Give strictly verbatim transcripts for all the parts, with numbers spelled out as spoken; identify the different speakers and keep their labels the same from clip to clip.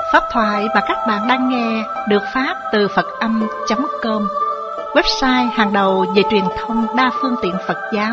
Speaker 1: Pháp thoại mà các bạn đang nghe được phát từ Phật âm chấm com, website hàng đầu về truyền thông đa phương tiện Phật giáo.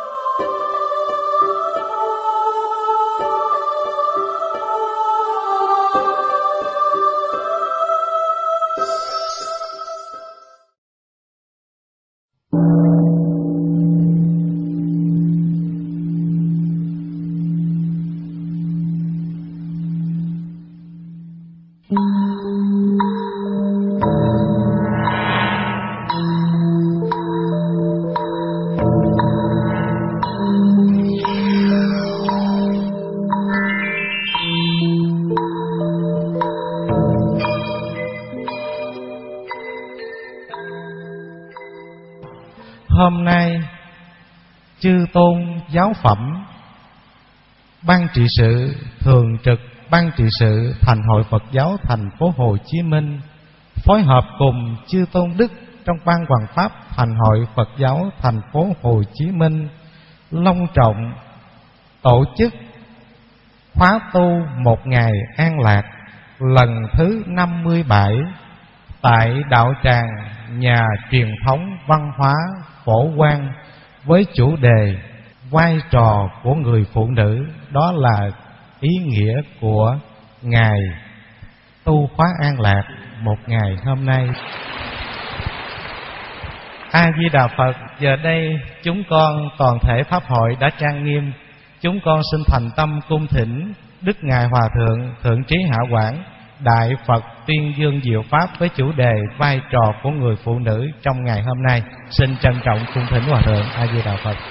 Speaker 2: Hôm nay, chư tôn giáo phẩm, ban trị sự thường trực ban trị sự Thành hội Phật giáo thành phố Hồ Chí Minh phối hợp cùng chư tôn đức trong ban Hoằng pháp Thành hội Phật giáo thành phố Hồ Chí Minh long trọng tổ chức khóa tu một ngày an lạc lần thứ năm mươi bảy tại đạo tràng nhà truyền thống văn hóa Phổ Quang với chủ đề vai trò của người phụ nữ. Đó là ý nghĩa của ngày tu khóa an lạc một ngày hôm nay. A Di Đà Phật. Giờ đây chúng con toàn thể pháp hội đã trang nghiêm. Chúng con xin thành tâm cung thỉnh Đức Ngài Hòa Thượng Thượng Trí Hạ Quảng Đại Phật tuyên dương diệu pháp với chủ đề vai trò của người phụ nữ trong ngày hôm nay. Xin trân trọng cung thỉnh Hòa Thượng. A Di Đà Phật.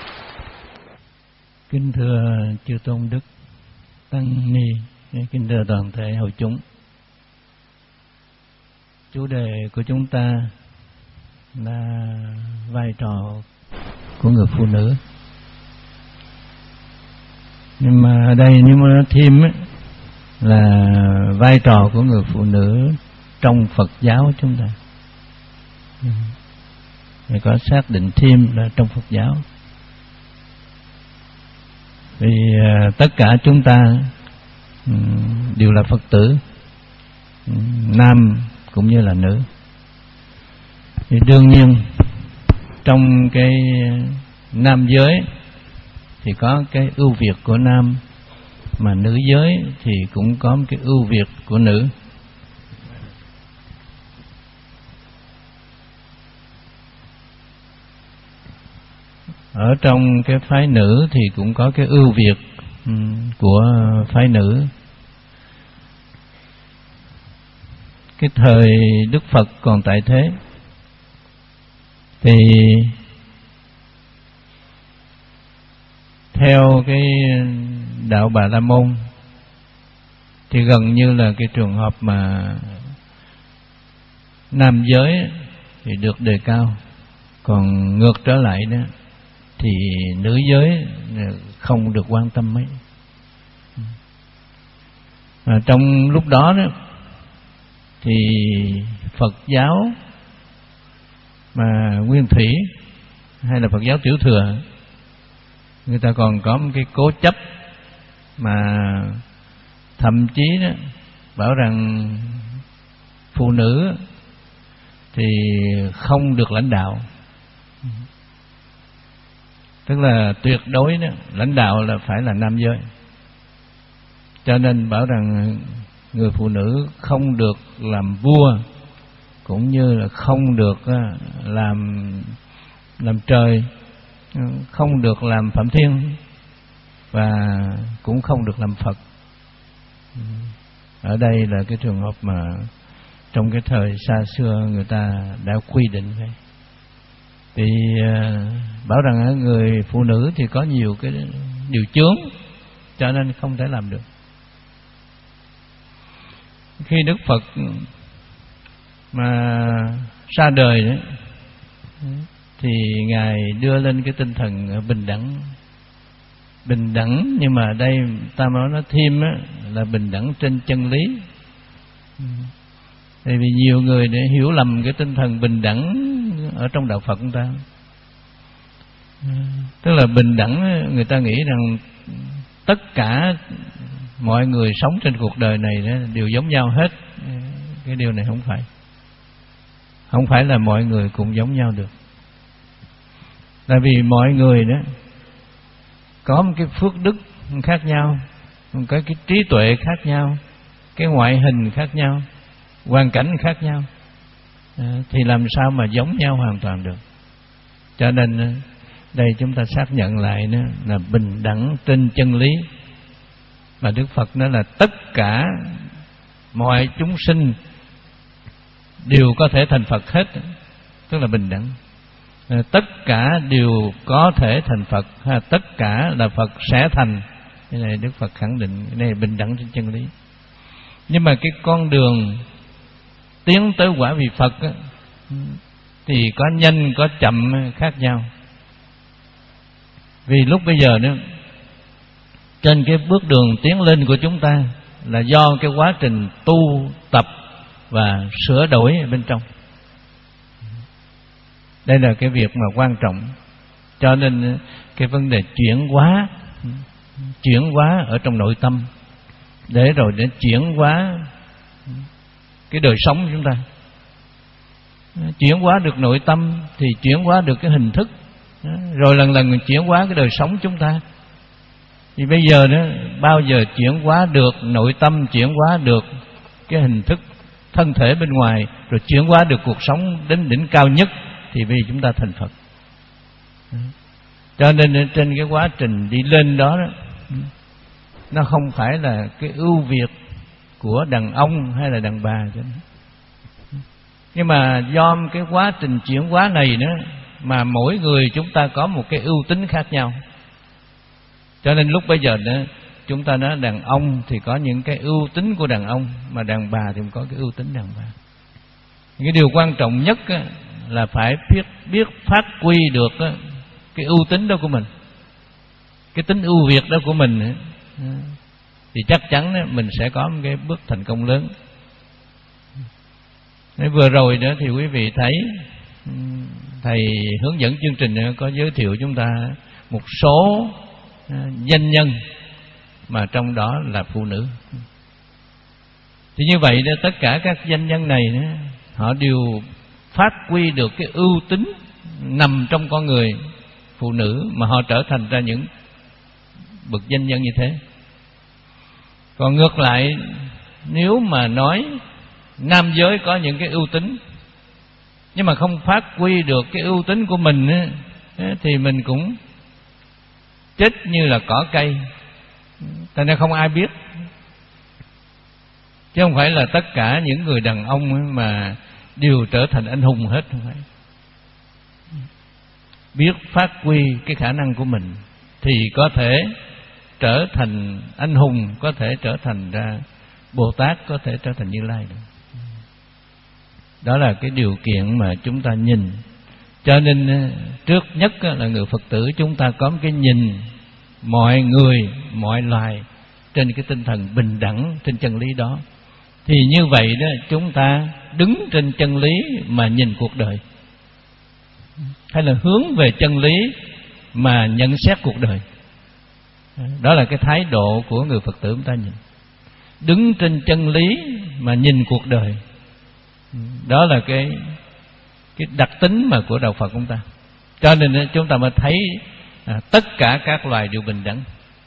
Speaker 3: Kính thưa chư tôn đức tăng ni, kính thưa toàn thể hội chúng. Chủ đề của chúng ta là vai trò của người phụ nữ. Nhưng mà ở đây nếu mà nói thêm ấy, là vai trò của người phụ nữ trong Phật giáo chúng ta. Phải có xác định thêm là trong Phật giáo. Vì uh, tất cả chúng ta um, đều là Phật tử, um, nam cũng như là nữ. Thì đương nhiên trong cái nam giới thì có cái ưu việt của nam, mà nữ giới thì cũng có một cái ưu việt của nữ. Ở trong cái phái nữ thì cũng có cái ưu việt của phái nữ. Cái thời Đức Phật còn tại thế thì theo cái đạo Bà La Môn thì gần như là cái trường hợp mà nam giới thì được đề cao, còn ngược trở lại đó thì nữ giới không được quan tâm mấy. À, trong lúc đó đó thì Phật giáo mà nguyên thủy hay là Phật giáo tiểu thừa, người ta còn có một cái cố chấp mà thậm chí đó bảo rằng phụ nữ thì không được lãnh đạo. Tức là tuyệt đối đó, lãnh đạo là phải là nam giới. Cho nên bảo rằng người phụ nữ không được làm vua, cũng như là không được làm làm trời, không được làm Phạm Thiên, và cũng không được làm Phật. Ở đây là cái trường hợp mà trong cái thời xa xưa người ta đã quy định vậy. Thì bảo rằng người phụ nữ thì có nhiều cái điều chướng, cho nên không thể làm được. Khi Đức Phật mà ra đời đấy, thì Ngài đưa lên cái tinh thần bình đẳng. Bình đẳng, nhưng mà đây ta nói nó thêm á, là bình đẳng trên chân lý. Tại vì nhiều người để hiểu lầm cái tinh thần bình đẳng ở trong đạo Phật chúng ta. Tức là bình đẳng, người ta nghĩ rằng tất cả mọi người sống trên cuộc đời này đó đều giống nhau hết. Cái điều này không phải. Không phải là mọi người cũng giống nhau được. Tại vì mọi người đó có một cái phước đức khác nhau, có cái trí tuệ khác nhau, cái ngoại hình khác nhau, hoàn cảnh khác nhau, thì làm sao mà giống nhau hoàn toàn được. Cho nên đây chúng ta xác nhận lại đó là bình đẳng trên chân lý. Mà Đức Phật nói là tất cả mọi chúng sinh đều có thể thành Phật hết, tức là bình đẳng. Tất cả đều có thể thành Phật, ha, tất cả là Phật sẽ thành. Cái này Đức Phật khẳng định, cái này bình đẳng trên chân lý. Nhưng mà cái con đường tiến tới quả vị Phật á, thì có nhanh có chậm khác nhau. Vì lúc bây giờ nữa, trên cái bước đường tiến lên của chúng ta là do cái quá trình tu tập và sửa đổi ở bên trong. Đây là cái việc mà quan trọng. Cho nên cái vấn đề chuyển hóa, chuyển hóa ở trong nội tâm, để rồi để chuyển hóa cái đời sống của chúng ta. Chuyển hóa được nội tâm thì chuyển hóa được cái hình thức, rồi lần lần mình chuyển hóa cái đời sống chúng ta. Thì bây giờ đó, bao giờ chuyển hóa được nội tâm, chuyển hóa được cái hình thức thân thể bên ngoài, rồi chuyển hóa được cuộc sống đến đỉnh cao nhất, thì bây giờ chúng ta thành Phật. Cho nên trên cái quá trình đi lên đó, đó nó không phải là cái ưu việt của đàn ông hay là đàn bà chứ. Nhưng mà do cái quá trình chuyển hóa này nữa mà mỗi người chúng ta có một cái ưu tính khác nhau. Cho nên lúc bây giờ nữa chúng ta nói đàn ông thì có những cái ưu tính của đàn ông, mà đàn bà thì có cái ưu tính đàn bà. Cái điều quan trọng nhất là phải biết biết phát huy được cái ưu tính đó của mình, cái tính ưu việt đó của mình, thì chắc chắn mình sẽ có một cái bước thành công lớn. Thế vừa rồi đó thì quý vị thấy thầy hướng dẫn chương trình có giới thiệu chúng ta một số danh nhân mà trong đó là phụ nữ. Thì như vậy đó, tất cả các danh nhân này đó, họ đều phát huy được cái ưu tính nằm trong con người phụ nữ mà họ trở thành ra những bậc danh nhân như thế. Còn ngược lại, nếu mà nói nam giới có những cái ưu tính nhưng mà không phát huy được cái ưu tính của mình ấy, thì mình cũng chết như là cỏ cây, tại nên không ai biết. Chứ không phải là tất cả những người đàn ông mà đều trở thành anh hùng hết, không phải. Biết phát huy cái khả năng của mình thì có thể trở thành anh hùng, có thể trở thành ra Bồ Tát, có thể trở thành Như Lai được. Đó là cái điều kiện mà chúng ta nhìn. Cho nên trước nhất là người Phật tử chúng ta có một cái nhìn mọi người, mọi loài trên cái tinh thần bình đẳng, trên chân lý đó. Thì như vậy đó, chúng ta đứng trên chân lý mà nhìn cuộc đời, hay là hướng về chân lý mà nhận xét cuộc đời. Đó là cái thái độ của người Phật tử chúng ta nhìn. Đứng trên chân lý mà nhìn cuộc đời, đó là cái cái đặc tính mà của đạo Phật chúng ta. Cho nên chúng ta mới thấy à, tất cả các loài đều bình đẳng.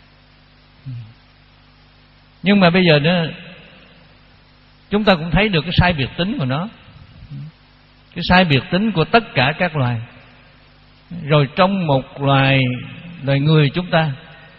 Speaker 3: Nhưng mà bây giờ nữa, chúng ta cũng thấy được cái sai biệt tính của nó, cái sai biệt tính của tất cả các loài. Rồi trong một loài loài người chúng ta,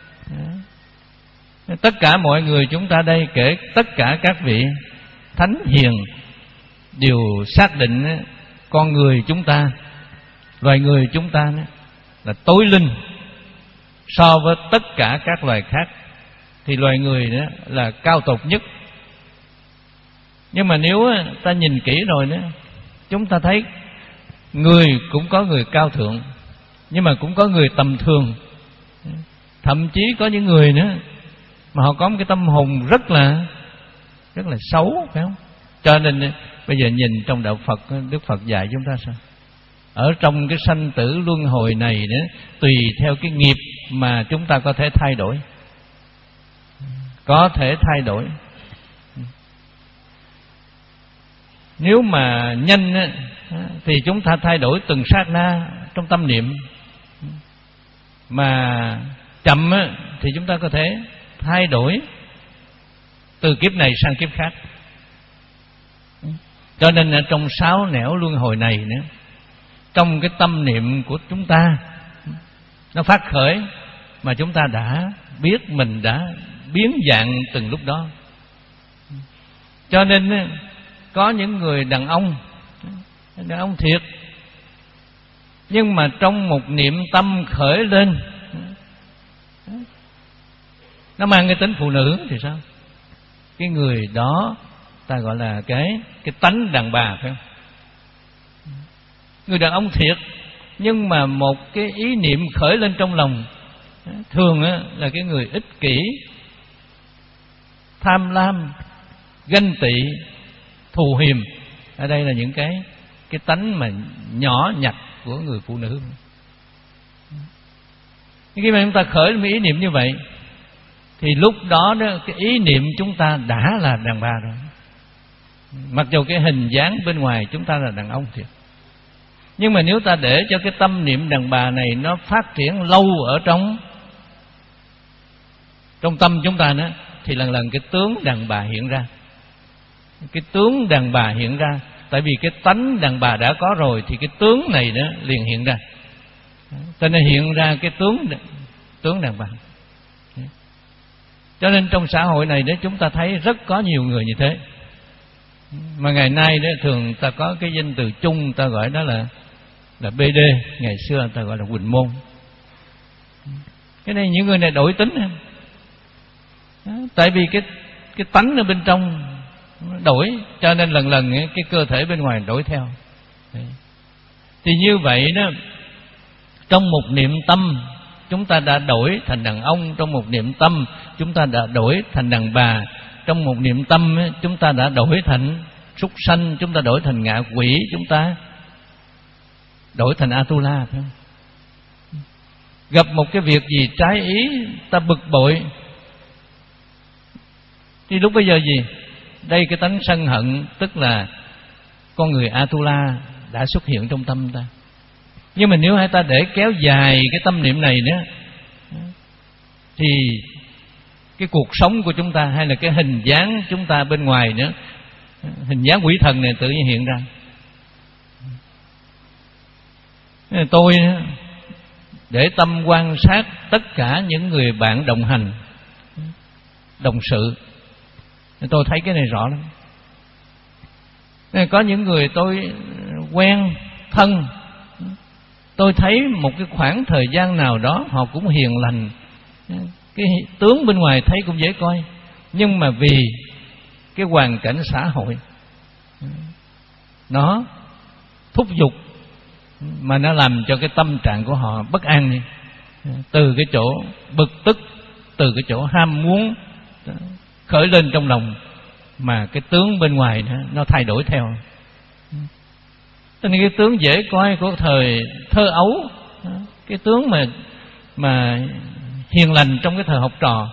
Speaker 3: tất cả mọi người chúng ta đây, kể tất cả các vị thánh hiền, đều xác định con người chúng ta, loài người chúng ta là tối linh so với tất cả các loài khác. Thì loài người đó là cao tột nhất. Nhưng mà nếu ta nhìn kỹ rồi đó, chúng ta thấy người cũng có người cao thượng, nhưng mà cũng có người tầm thường. Thậm chí có những người nữa mà họ có một cái tâm hồn rất là rất là xấu, phải không? Cho nên bây giờ nhìn trong đạo Phật, Đức Phật dạy chúng ta sao? Ở trong cái sanh tử luân hồi này nữa, tùy theo cái nghiệp mà chúng ta có thể thay đổi. có thể thay đổi. Nếu mà nhanh á, thì chúng ta thay đổi từng sát na trong tâm niệm. Mà chậm á, thì chúng ta có thể thay đổi từ kiếp này sang kiếp khác. Cho nên là trong sáu nẻo luân hồi này nữa, trong cái tâm niệm của chúng ta nó phát khởi, mà chúng ta đã biết mình đã biến dạng từng lúc đó. Cho nên có những người đàn ông, đàn ông thiệt, nhưng mà trong một niệm tâm khởi lên, nó mang cái tính phụ nữ thì sao? Cái người đó ta gọi là cái cái tánh đàn bà, phải không? Người đàn ông thiệt, nhưng mà một cái ý niệm khởi lên trong lòng, thường là cái người ích kỷ, tham lam, ganh tị, thù hiềm. Ở đây là những cái cái tánh mà nhỏ nhặt của người phụ nữ. Khi mà chúng ta khởi lên ý niệm như vậy, thì lúc đó, đó cái ý niệm chúng ta đã là đàn bà rồi. Mặc dù cái hình dáng bên ngoài chúng ta là đàn ông thiệt, nhưng mà nếu ta để cho cái tâm niệm đàn bà này nó phát triển lâu ở trong trong tâm chúng ta nữa, thì lần lần cái tướng đàn bà hiện ra. Cái tướng đàn bà hiện ra, tại vì cái tánh đàn bà đã có rồi, thì cái tướng này nữa liền hiện ra. Cho nên hiện ra cái tướng tướng đàn bà. Cho nên trong xã hội này đó, chúng ta thấy rất có nhiều người như thế. Mà ngày nay đó thường ta có cái danh từ chung, ta gọi đó là là bê đê, ngày xưa ta gọi là Quỳnh Môn. Cái này những người này đổi tính ha. Tại vì cái cái tánh ở bên trong đổi, cho nên lần lần cái cơ thể bên ngoài đổi theo. Thì như vậy đó, trong một niệm tâm chúng ta đã đổi thành đàn ông, trong một niệm tâm chúng ta đã đổi thành đàn bà, trong một niệm tâm chúng ta đã đổi thành súc sanh, chúng ta đổi thành ngạ quỷ, chúng ta đổi thành Atula, phải không? Gặp một cái việc gì trái ý, ta bực bội, thì lúc bây giờ gì? Đây cái tánh sân hận, tức là con người Atula đã xuất hiện trong tâm ta. Nhưng mà nếu hai ta để kéo dài cái tâm niệm này nữa, thì cái cuộc sống của chúng ta, hay là cái hình dáng chúng ta bên ngoài nữa, hình dáng quỷ thần này tự nhiên hiện ra. Tôi để tâm quan sát tất cả những người bạn đồng hành, đồng sự, tôi thấy cái này rõ lắm. Có những người tôi quen thân, tôi thấy một cái khoảng thời gian nào đó họ cũng hiền lành, cái tướng bên ngoài thấy cũng dễ coi, nhưng mà vì cái hoàn cảnh xã hội nó thúc giục, mà nó làm cho cái tâm trạng của họ bất an đi. Từ cái chỗ bực tức, từ cái chỗ ham muốn khởi lên trong lòng, mà cái tướng bên ngoài nó, nó thay đổi theo. Cho nên cái tướng dễ coi của thời thơ ấu, cái tướng mà mà hiền lành trong cái thời học trò,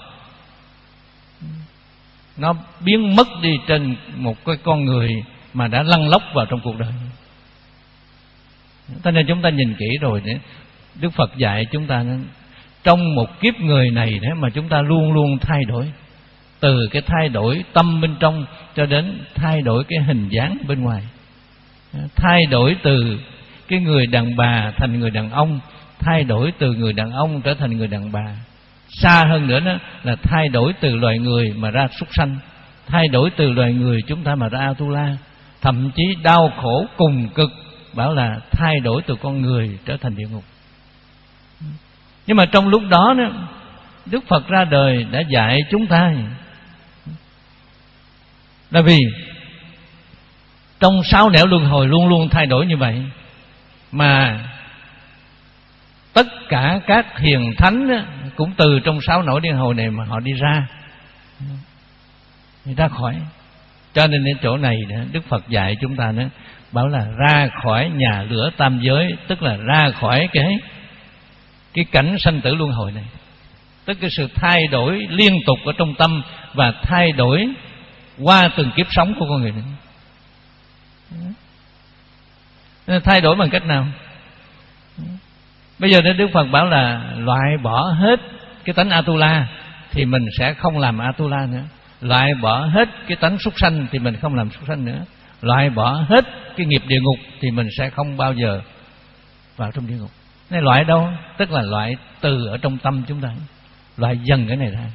Speaker 3: nó biến mất đi trên một cái con người mà đã lăn lóc vào trong cuộc đời. Cho nên chúng ta nhìn kỹ rồi đấy, Đức Phật dạy chúng ta trong một kiếp người này đấy, mà chúng ta luôn luôn thay đổi, từ cái thay đổi tâm bên trong cho đến thay đổi cái hình dáng bên ngoài, thay đổi từ cái người đàn bà thành người đàn ông, thay đổi từ người đàn ông trở thành người đàn bà. Xa hơn nữa đó là thay đổi từ loài người mà ra súc sanh, thay đổi từ loài người chúng ta mà ra Atula, thậm chí đau khổ cùng cực, bảo là thay đổi từ con người trở thành địa ngục. Nhưng mà trong lúc đó, đó Đức Phật ra đời đã dạy chúng ta là vì trong sáu nẻo luân hồi luôn luôn thay đổi như vậy, mà tất cả các hiền thánh đó, cũng từ trong sáu nẻo luân hồi này mà họ đi ra, đi ra khỏi. Cho nên đến chỗ này đó, Đức Phật dạy chúng ta nữa, bảo là ra khỏi nhà lửa tam giới, tức là ra khỏi cái cái cảnh sanh tử luân hồi này. tức cái sự thay đổi liên tục ở trong tâm và thay đổi qua từng kiếp sống của con người này. Thay đổi bằng cách nào? Bây giờ Đức Phật bảo là loại bỏ hết cái tánh Atula thì mình sẽ không làm Atula nữa. Loại bỏ hết cái tánh súc sanh thì mình không làm súc sanh nữa. Loại bỏ hết cái nghiệp địa ngục thì mình sẽ không bao giờ vào trong địa ngục. Này loại đâu? Tức là loại từ ở trong tâm chúng ta, loại dần cái này ra.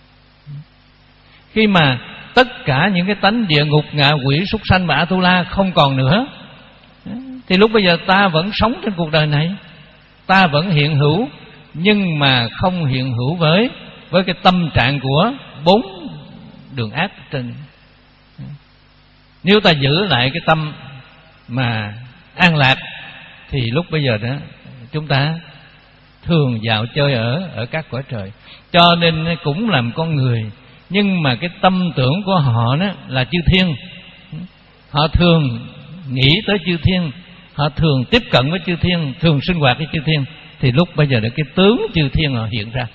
Speaker 3: Khi mà tất cả những cái tánh địa ngục, ngạ quỷ, súc sanh và Atula không còn nữa, thì lúc bây giờ ta vẫn sống trên cuộc đời này, ta vẫn hiện hữu, nhưng mà không hiện hữu với với cái tâm trạng của bốn đường ác trên. Nếu ta giữ lại cái tâm mà an lạc thì lúc bây giờ đó chúng ta thường dạo chơi ở ở các cõi trời. Cho nên cũng làm con người, nhưng mà cái tâm tưởng của họ đó là chư thiên. Họ thường nghĩ tới chư thiên, họ thường tiếp cận với chư thiên, thường sinh hoạt với chư thiên, thì lúc bây giờ là cái tướng chư thiên họ hiện ra.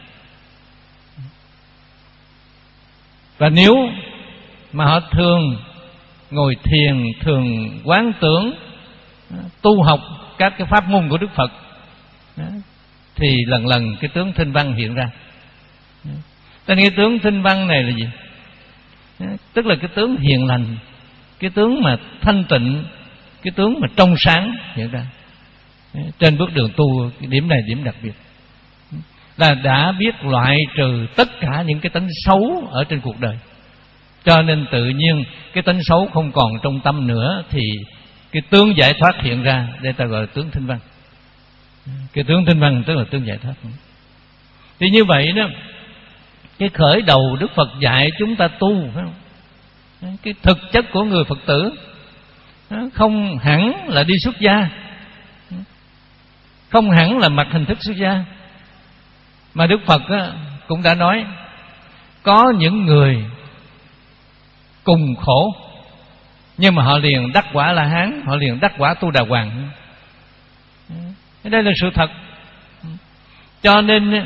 Speaker 3: Và nếu mà họ thường ngồi thiền, thường quán tưởng, tu học các cái pháp môn của Đức Phật, thì lần lần cái tướng thinh văn hiện ra. Tên cái tướng thinh văn này là gì? Tức là cái tướng hiền lành, cái tướng mà thanh tịnh, cái tướng mà trong sáng hiện ra. Trên bước đường tu, cái điểm này điểm đặc biệt là đã biết loại trừ tất cả những cái tánh xấu ở trên cuộc đời. Cho nên tự nhiên cái tánh xấu không còn trong tâm nữa, thì cái tướng giải thoát hiện ra. Đây ta gọi là tướng thinh văn. Cái tướng thinh văn tức là tướng giải thoát. Thì như vậy đó, cái khởi đầu Đức Phật dạy chúng ta tu, phải không? Cái thực chất của người Phật tử không hẳn là đi xuất gia, không hẳn là mặc hình thức xuất gia, mà Đức Phật cũng đã nói có những người cùng khổ nhưng mà họ liền đắc quả La Hán, họ liền đắc quả Tu Đà Hoàng. Đây là sự thật. Cho nên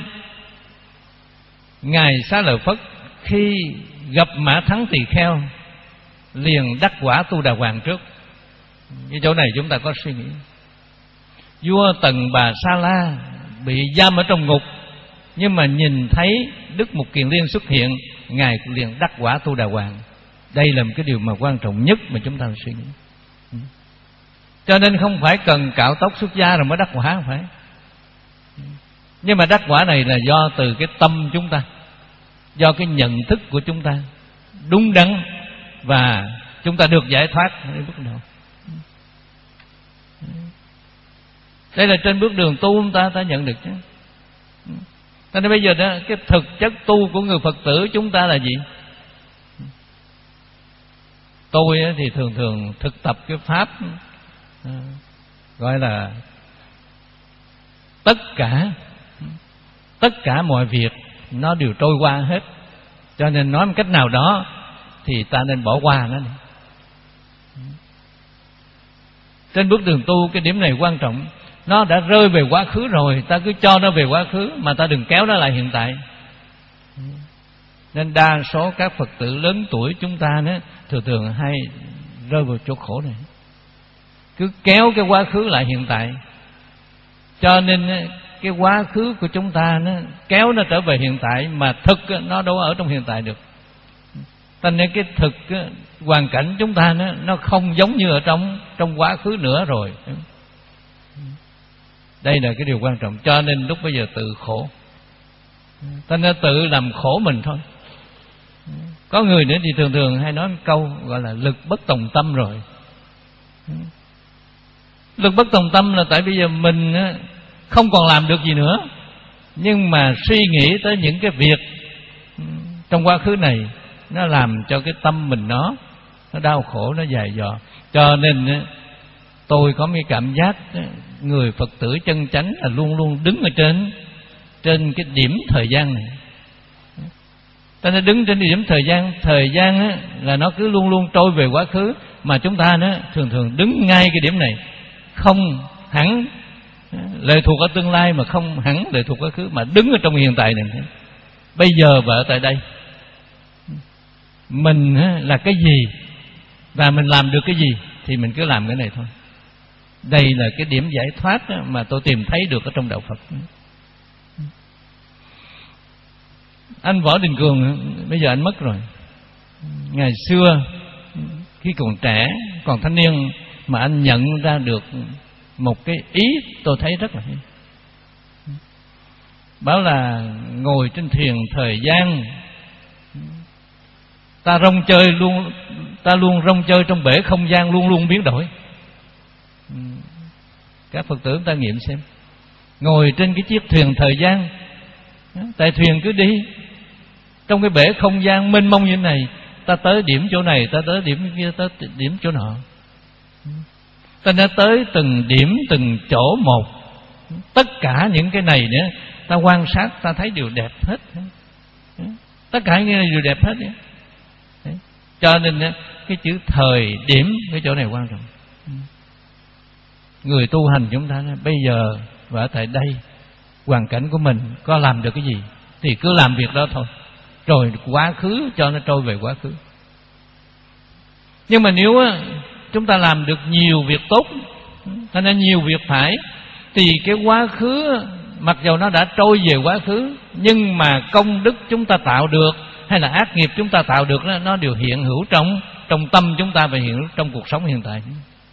Speaker 3: Ngài Xá Lợi Phất khi gặp Mã Thắng Tỳ Kheo liền đắc quả Tu Đà Hoàng trước. Cái chỗ này chúng ta có suy nghĩ. Vua Tần Bà Sa La bị giam ở trong ngục, nhưng mà nhìn thấy Đức Mục Kiền Liên xuất hiện, Ngài liền đắc quả Tu Đà Hoàng. Đây là một cái điều mà quan trọng nhất mà chúng ta suy nghĩ. Cho nên không phải cần cạo tóc xuất gia rồi mới đắc quả, không phải. Nhưng mà đắc quả này là do từ cái tâm chúng ta, do cái nhận thức của chúng ta đúng đắn, và chúng ta được giải thoát đến bước đầu. Đây là trên bước đường tu chúng ta ta nhận được chứ. Cho nên bây giờ đó, cái thực chất tu của người Phật tử chúng ta là gì? Tôi thì thường thường thực tập cái pháp gọi là tất cả tất cả mọi việc nó đều trôi qua hết. Cho nên nói một cách nào đó thì ta nên bỏ qua nó đi. Trên bước đường tu cái điểm này quan trọng. Nó đã rơi về quá khứ rồi, ta cứ cho nó về quá khứ, mà ta đừng kéo nó lại hiện tại. Nên đa số các Phật tử lớn tuổi chúng ta đó, thường thường hay rơi vào chỗ khổ này, cứ kéo cái quá khứ lại hiện tại. Cho nên cái quá khứ của chúng ta nó kéo nó trở về hiện tại, mà thực nó đâu ở trong hiện tại được. Cho nên cái thực hoàn cảnh chúng ta nó, nó không giống như ở trong trong quá khứ nữa rồi. Đây là cái điều quan trọng. Cho nên lúc bây giờ tự khổ, ta nên tự làm khổ mình thôi. Có người nữa thì thường thường hay nói một câu gọi là lực bất tòng tâm rồi. Lực bất tòng tâm là tại bây giờ mình không còn làm được gì nữa, nhưng mà suy nghĩ tới những cái việc trong quá khứ này, nó làm cho cái tâm mình nó nó đau khổ, nó dài dò. Cho nên tôi có cái cảm giác người Phật tử chân chánh là luôn luôn đứng ở trên trên cái điểm thời gian này. Ta nên đứng trên điểm thời gian. Thời gian á, là nó cứ luôn luôn trôi về quá khứ, mà chúng ta nó thường thường đứng ngay cái điểm này, không hẳn lệ thuộc ở tương lai, mà không hẳn lệ thuộc quá khứ, mà đứng ở trong hiện tại này. bây giờ và ở tại đây. Mình là cái gì và mình làm được cái gì thì mình cứ làm cái này thôi. Đây là cái điểm giải thoát mà tôi tìm thấy được ở trong đạo Phật. Anh Võ Đình Cường bây giờ anh mất rồi. Ngày xưa khi còn trẻ, còn thanh niên mà anh nhận ra được một cái ý tôi thấy rất là hay. Bảo là ngồi trên thuyền thời gian, ta rong chơi luôn, ta luôn rong chơi trong bể không gian luôn luôn biến đổi. Các Phật tử ta nghiệm xem, ngồi trên cái chiếc thuyền thời gian, tại thuyền cứ đi trong cái bể không gian mênh mông như thế này, ta tới điểm chỗ này, ta tới điểm kia, ta tới điểm chỗ nọ. Ta đã tới từng điểm, từng chỗ một. Tất cả những cái này nữa, ta quan sát, ta thấy đều đẹp hết. Tất cả những cái này đều đẹp hết. Cho nên cái chữ thời điểm, cái chỗ này quan trọng. Người tu hành chúng ta bây giờ và ở tại đây, hoàn cảnh của mình có làm được cái gì thì cứ làm việc đó thôi, rồi quá khứ cho nó trôi về quá khứ. Nhưng mà nếu chúng ta làm được nhiều việc tốt, cho nên nhiều việc phải, thì cái quá khứ mặc dù nó đã trôi về quá khứ, nhưng mà công đức chúng ta tạo được hay là ác nghiệp chúng ta tạo được đó, nó đều hiện hữu trong trong tâm chúng ta và hiện hữu trong cuộc sống hiện tại.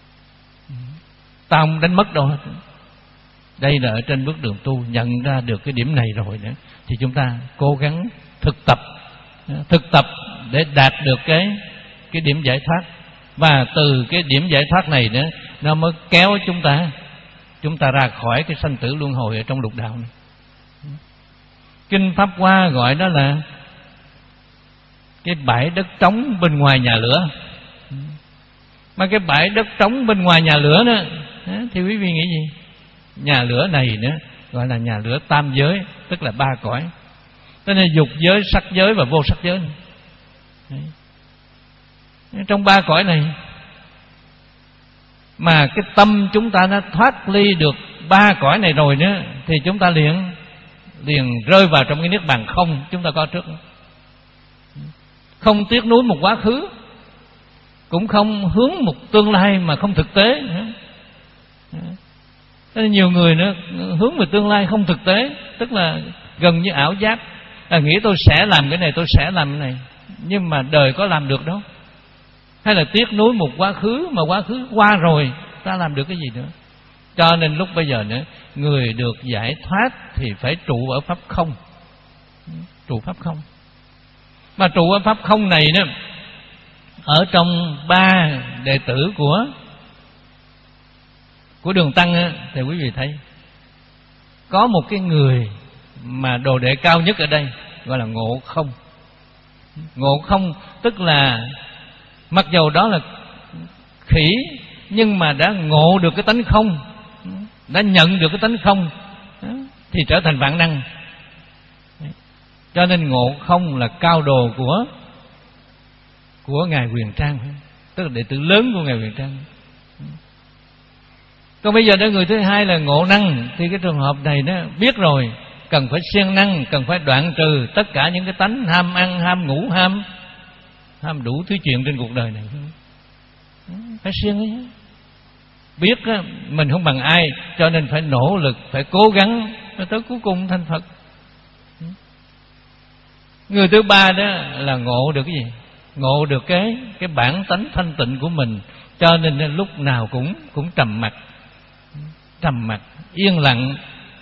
Speaker 3: Ta không đánh mất đâu hết. Đây là ở trên bước đường tu, nhận ra được cái điểm này rồi nữa, thì chúng ta cố gắng thực tập, thực tập để đạt được cái cái điểm giải thoát. Và từ cái điểm giải thoát này nữa, nó mới kéo chúng ta chúng ta ra khỏi cái sanh tử luân hồi ở trong lục đạo này. Kinh Pháp Hoa gọi đó là cái bãi đất trống bên ngoài nhà lửa. Mà cái bãi đất trống bên ngoài nhà lửa đó, thì quý vị nghĩ gì? Nhà lửa này nữa gọi là nhà lửa tam giới, tức là ba cõi. Tức là dục giới, sắc giới và vô sắc giới. Đấy. Trong ba cõi này mà cái tâm chúng ta nó thoát ly được ba cõi này rồi nữa, thì chúng ta liền liền rơi vào trong cái niết bàn không chúng ta có trước. Không tiếc nuối một quá khứ, cũng không hướng một tương lai mà không thực tế nữa. Thế nhiều người nữa hướng về tương lai không thực tế, tức là gần như ảo giác, à, nghĩ tôi sẽ làm cái này, tôi sẽ làm cái này, nhưng mà đời có làm được đâu. Hay là tiếc nuối một quá khứ, mà quá khứ qua rồi, ta làm được cái gì nữa. Cho nên lúc bây giờ nữa, người được giải thoát thì phải trụ ở pháp không. Trụ pháp không. Mà trụ ở pháp không này đó, ở trong ba đệ tử của của Đường Tăng á, thì quý vị thấy có một cái người mà đồ đệ cao nhất ở đây gọi là Ngộ Không. Ngộ Không tức là mặc dầu đó là khỉ, nhưng mà đã ngộ được cái tánh không, đã nhận được cái tánh không, thì trở thành vạn năng. Cho nên Ngộ Không là cao đồ của của Ngài Huyền Trang, tức là đệ tử lớn của Ngài Huyền Trang. Còn bây giờ đó người thứ hai là Ngộ Năng, thì cái trường hợp này nó biết rồi, cần phải siêng năng, cần phải đoạn trừ tất cả những cái tánh ham ăn, ham ngủ, ham ham đủ thứ chuyện trên cuộc đời này. Phải siêng ấy. Biết á, mình không bằng ai, cho nên phải nỗ lực, phải cố gắng, rồi tới cuối cùng thành Phật. Người thứ ba đó là ngộ được cái gì? Ngộ được cái cái bản tánh thanh tịnh của mình, cho nên lúc nào cũng cũng trầm mặc, trầm mặc, yên lặng.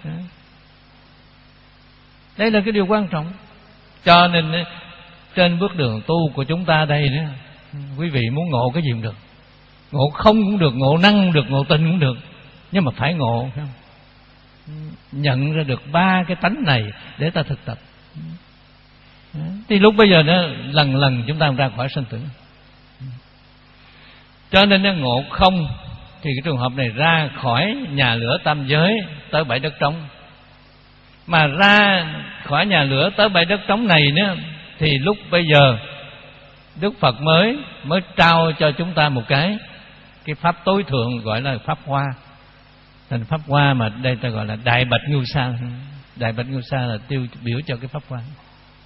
Speaker 3: Đây là cái điều quan trọng. Cho nên trên bước đường tu của chúng ta đây đó, quý vị muốn ngộ cái gì cũng được. Ngộ không cũng được, ngộ năng cũng được, ngộ tinh cũng được, nhưng mà phải ngộ, phải không? Nhận ra được ba cái tánh này để ta thực tập. Thì lúc bây giờ đó, lần lần chúng ta ra khỏi sanh tử. Cho nên nó ngộ không, thì cái trường hợp này ra khỏi nhà lửa tam giới tới bãi đất trống. Mà ra khỏi nhà lửa tới bãi đất trống này nữa, thì lúc bây giờ Đức Phật mới mới trao cho chúng ta một cái cái pháp tối thượng, gọi là pháp hoa. Thành pháp hoa mà đây ta gọi là Đại Bạch Ngưu Sa. Đại Bạch Ngưu Sa là tiêu biểu cho cái pháp hoa.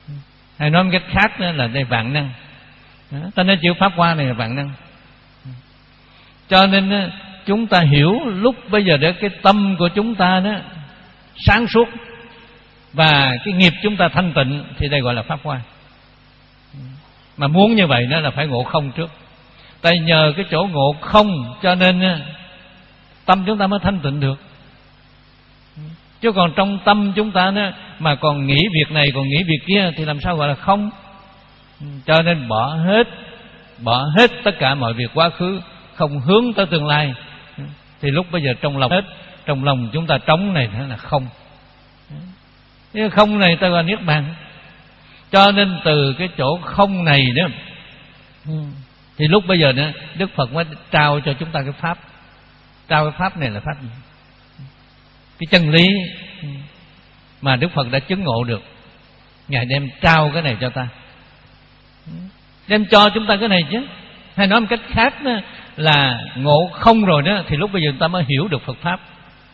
Speaker 3: hay nói một cách khác đó là đây vạn năng. Ta nói chữ Pháp Hoa này là vạn năng. Cho nên chúng ta hiểu lúc bây giờ để cái tâm của chúng ta đó sáng suốt và cái nghiệp chúng ta thanh tịnh thì đây gọi là Pháp Hoa. Mà muốn như vậy đó là phải ngộ không trước. Tại nhờ cái chỗ ngộ không cho nên tâm chúng ta mới thanh tịnh được. Chứ còn trong tâm chúng ta đó mà còn nghĩ việc này còn nghĩ việc kia thì làm sao gọi là không. Cho nên bỏ hết Bỏ hết tất cả mọi việc quá khứ, không hướng tới tương lai, thì lúc bây giờ trong lòng hết, trong lòng chúng ta trống này nó là không. Cái không này ta gọi niết bàn. Cho nên từ cái chỗ không này đó thì lúc bây giờ đó Đức Phật mới trao cho chúng ta cái pháp. Trao cái pháp này là pháp gì? Cái chân lý mà Đức Phật đã chứng ngộ được, Ngài đem trao cái này cho ta, đem cho chúng ta cái này chứ. Hay nói một cách khác đó, là ngộ không rồi đó thì lúc bây giờ ta mới hiểu được Phật pháp.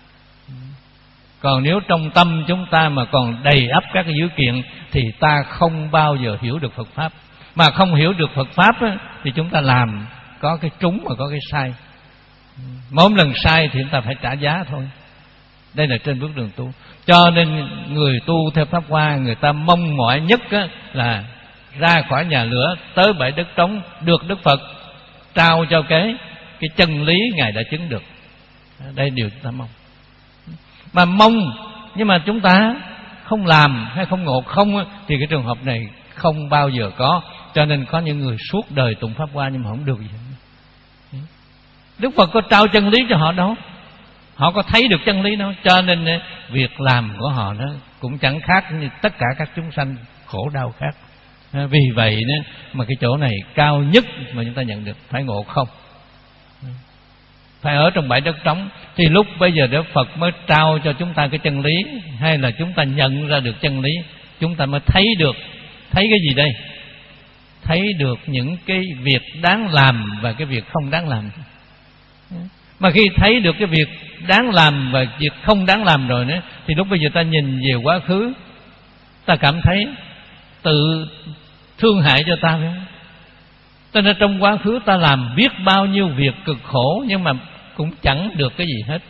Speaker 3: Còn nếu trong tâm chúng ta mà còn đầy ắp các cái dữ kiện thì ta không bao giờ hiểu được Phật pháp. Mà không hiểu được Phật pháp á, thì chúng ta làm có cái trúng và có cái sai. Mỗi lần sai thì chúng ta phải trả giá thôi. Đây là trên bước đường tu. Cho nên người tu theo Pháp Hoa, người ta mong mỏi nhất á, là ra khỏi nhà lửa tới bãi đất trống, được Đức Phật trao cho cái cái chân lý Ngài đã chứng được. Đây điều chúng ta mong. Mà mong nhưng mà chúng ta không làm hay không ngộ không á, thì cái trường hợp này không bao giờ có. Cho nên có những người suốt đời tụng Pháp Hoa nhưng mà không được gì. Đức Phật có trao chân lý cho họ đâu, họ có thấy được chân lý đâu. Cho nên việc làm của họ nó cũng chẳng khác như tất cả các chúng sanh khổ đau khác. Vì vậy mà cái chỗ này cao nhất mà chúng ta nhận được phải ngộ không, phải ở trong bãi đất trống. Thì lúc bây giờ Đức Phật mới trao cho chúng ta cái chân lý, hay là chúng ta nhận ra được chân lý, chúng ta mới thấy được. Thấy cái gì đây? Thấy được những cái việc đáng làm và cái việc không đáng làm. Mà khi thấy được cái việc đáng làm và việc không đáng làm rồi nữa, thì lúc bây giờ ta nhìn về quá khứ, ta cảm thấy tự thương hại cho ta. Cho nên trong quá khứ ta làm biết bao nhiêu việc cực khổ, nhưng mà cũng chẳng được cái gì hết.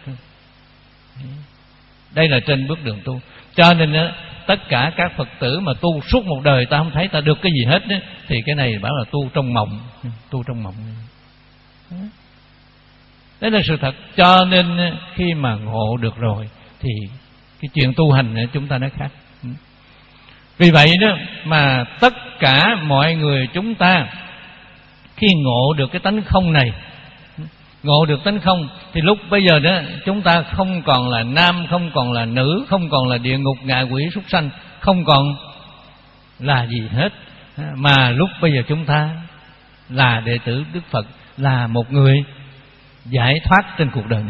Speaker 3: Đây là trên bước đường tu. Cho nên đó, tất cả các Phật tử mà tu suốt một đời ta không thấy ta được cái gì hết đó, thì cái này bảo là tu trong mộng. Tu trong mộng. Đấy là sự thật. Cho nên khi mà ngộ được rồi thì cái chuyện tu hành này chúng ta nó khác. Vì vậy đó mà tất cả mọi người chúng ta khi ngộ được cái tánh không này, ngộ được tánh không, thì lúc bây giờ đó chúng ta không còn là nam, không còn là nữ, không còn là địa ngục, ngạ quỷ, súc sanh, không còn là gì hết. Mà lúc bây giờ chúng ta là đệ tử Đức Phật, là một người giải thoát trên cuộc đời này.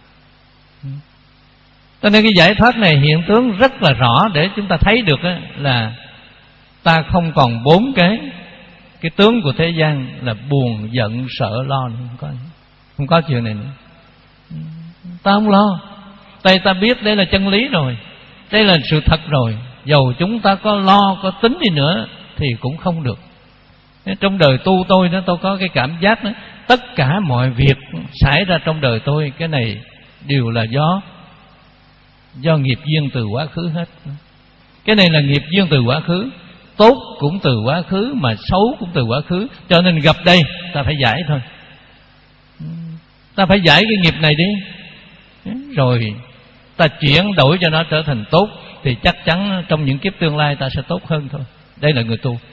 Speaker 3: Cho nên cái giải thoát này hiện tướng rất là rõ để chúng ta thấy được là ta không còn bốn cái cái tướng của thế gian là buồn, giận, sợ, lo nữa. Không có, không có chuyện này nữa. Ta không lo. Tại ta biết đây là chân lý rồi, đây là sự thật rồi. Dầu chúng ta có lo, có tính đi nữa thì cũng không được. Trong đời tu tôi đó, tôi có cái cảm giác đó, tất cả mọi việc xảy ra trong đời tôi, cái này đều là do do nghiệp duyên từ quá khứ hết. Cái này là nghiệp duyên từ quá khứ, tốt cũng từ quá khứ, mà xấu cũng từ quá khứ. Cho nên gặp đây ta phải giải thôi. Ta phải giải cái nghiệp này đi, rồi ta chuyển đổi cho nó trở thành tốt, thì chắc chắn trong những kiếp tương lai ta sẽ tốt hơn thôi. Đây là người tu.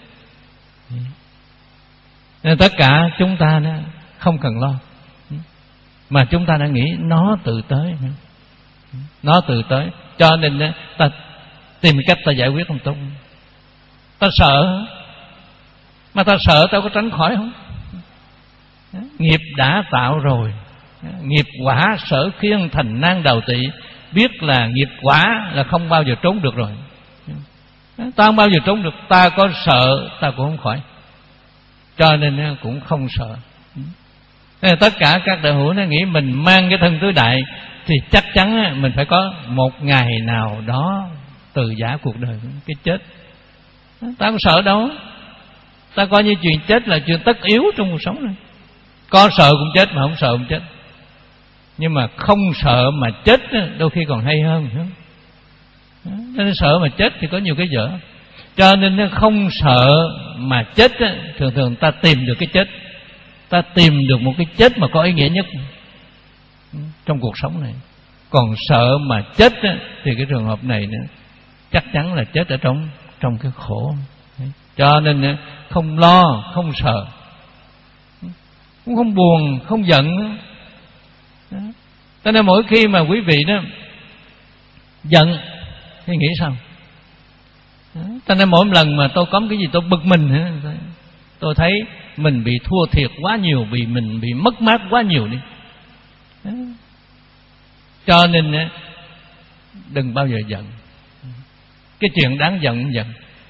Speaker 3: Nên tất cả chúng ta không cần lo, mà chúng ta đã nghĩ nó tự tới. Nó tự tới. Cho nên ta tìm cách ta giải quyết không tốt. Ta sợ, mà ta sợ ta có tránh khỏi không? Nghiệp đã tạo rồi, nghiệp quả sở khiên thành nan đào tị. Biết là nghiệp quả là không bao giờ trốn được rồi. Ta không bao giờ trốn được. Ta có sợ ta cũng không khỏi, cho nên cũng không sợ. Nên tất cả các đạo hữu nó nghĩ mình mang cái thân tứ đại thì chắc chắn mình phải có một ngày nào đó từ giả cuộc đời, cái chết. Ta không sợ đâu. Ta coi như chuyện chết là chuyện tất yếu trong cuộc sống này. Có sợ cũng chết, mà không sợ cũng chết. Nhưng mà không sợ mà chết đôi khi còn hay hơn. Nên sợ mà chết thì có nhiều cái dở. Cho nên nó không sợ mà chết. Thường thường ta tìm được cái chết, ta tìm được một cái chết mà có ý nghĩa nhất trong cuộc sống này. Còn sợ mà chết thì cái trường hợp này nữa, chắc chắn là chết ở trong trong cái khổ. Cho nên không lo, không sợ, cũng không buồn, không giận. Cho nên mỗi khi mà quý vị đó giận thì nghĩ sao? Cho nên mỗi lần mà tôi có cái gì tôi bực mình, tôi thấy mình bị thua thiệt quá nhiều, vì mình bị mất mát quá nhiều đi. Cho nên đừng bao giờ giận. Cái chuyện đáng giận giận.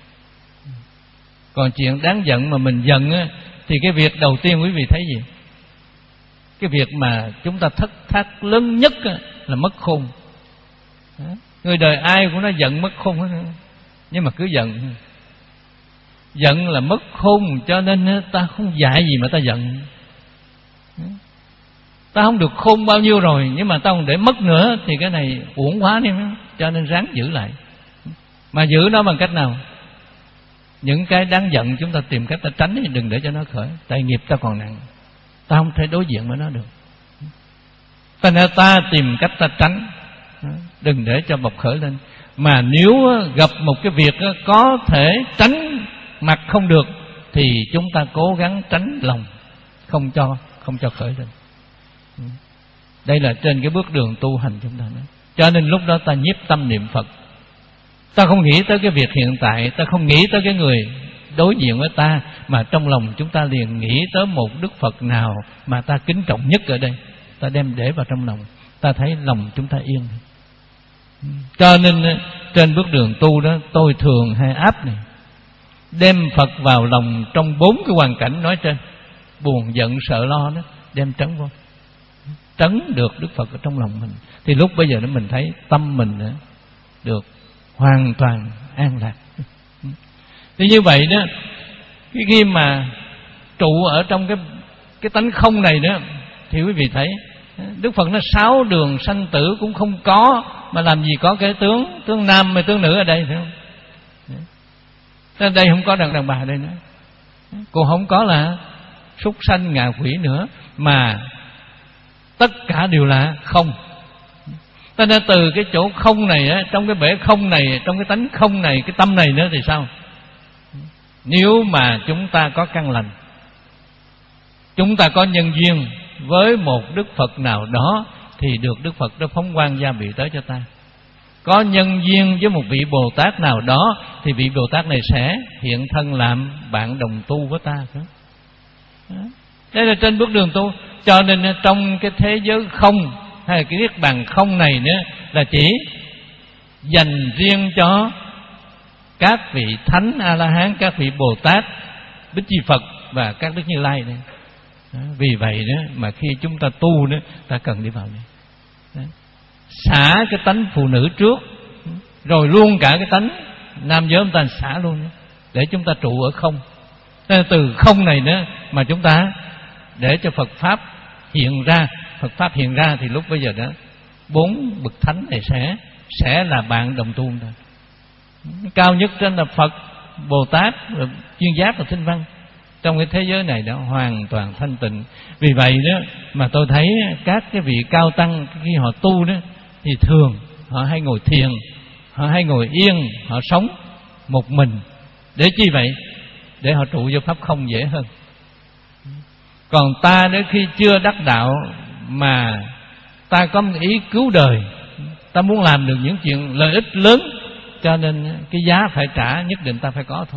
Speaker 3: Còn chuyện đáng giận mà mình giận á, thì cái việc đầu tiên quý vị thấy gì? Cái việc mà chúng ta thất thác lớn nhất á, là mất khôn. Người đời ai cũng nói giận mất khôn hết. Nhưng mà cứ giận. Giận là mất khôn. Cho nên ta không dạy gì mà ta giận. Ta không được khôn bao nhiêu rồi, nhưng mà ta không để mất nữa thì cái này uổng quá đi. Cho nên ráng giữ lại. Mà giữ nó bằng cách nào? Những cái đáng giận chúng ta tìm cách ta tránh thì đừng để cho nó khởi. Tại nghiệp ta còn nặng, ta không thể đối diện với nó được. Cho nên ta tìm cách ta tránh, đừng để cho bộc khởi lên. Mà nếu gặp một cái việc có thể tránh mặt không được thì chúng ta cố gắng tránh lòng, không cho không cho khởi lên. Đây là trên cái bước đường tu hành chúng ta nói. Cho nên lúc đó ta nhiếp tâm niệm Phật. Ta không nghĩ tới cái việc hiện tại, ta không nghĩ tới cái người đối diện với ta, mà trong lòng chúng ta liền nghĩ tới một Đức Phật nào mà ta kính trọng nhất ở đây. Ta đem để vào trong lòng, ta thấy lòng chúng ta yên. Cho nên trên bước đường tu đó, tôi thường hay áp này, đem Phật vào lòng trong bốn cái hoàn cảnh nói trên: buồn, giận, sợ, lo đó, đem trấn vô. Trấn được Đức Phật ở trong lòng mình, thì lúc bây giờ đó mình thấy tâm mình đó được hoàn toàn an lạc. Thì như vậy đó, cái khi mà trụ ở trong cái cái tánh không này đó, thì quý vị thấy Đức Phật nó sáu đường sanh tử cũng không có, mà làm gì có cái tướng tướng nam hay tướng nữ ở đây, phải không? Ở đây không có đàn đàn bà đây nữa, cũng không có là súc sanh ngạ quỷ nữa, mà tất cả đều là không. Cho nên từ cái chỗ không này á, trong cái bể không này, trong cái tánh không này, cái tâm này nữa thì sao? Nếu mà chúng ta có căn lành, chúng ta có nhân duyên với một Đức Phật nào đó, thì được Đức Phật đó phóng quang gia bị tới cho ta. Có nhân duyên với một vị Bồ Tát nào đó, thì vị Bồ Tát này sẽ hiện thân làm bạn đồng tu với ta. Đây là trên bước đường tu. Cho nên trong cái thế giới không, hay cái niết bàn không này nữa, là chỉ dành riêng cho các vị Thánh A-la-hán, các vị Bồ Tát, Bích Chi Phật và các Đức Như Lai này. Đó, vì vậy đó mà khi chúng ta tu đó, ta cần đi vào đây. Đó. Xả cái tánh phụ nữ trước, rồi luôn cả cái tánh nam giới, chúng ta xả luôn đó, để chúng ta trụ ở không. Nên từ không này nữa mà chúng ta để cho Phật Pháp hiện ra. Phật Pháp hiện ra thì lúc bây giờ đó bốn bậc thánh này sẽ sẽ là bạn đồng tu thôi. Cao nhất trên là Phật, Bồ Tát, chuyên giác và Thanh Văn. Trong cái thế giới này đó hoàn toàn thanh tịnh. Vì vậy đó mà tôi thấy các cái vị cao tăng khi họ tu đó, thì thường họ hay ngồi thiền, họ hay ngồi yên, họ sống một mình. Để chi vậy? Để họ trụ vô pháp không dễ hơn. Còn ta đến khi chưa đắc đạo mà ta có một ý cứu đời, ta muốn làm được những chuyện lợi ích lớn, cho nên cái giá phải trả nhất định ta phải có thôi.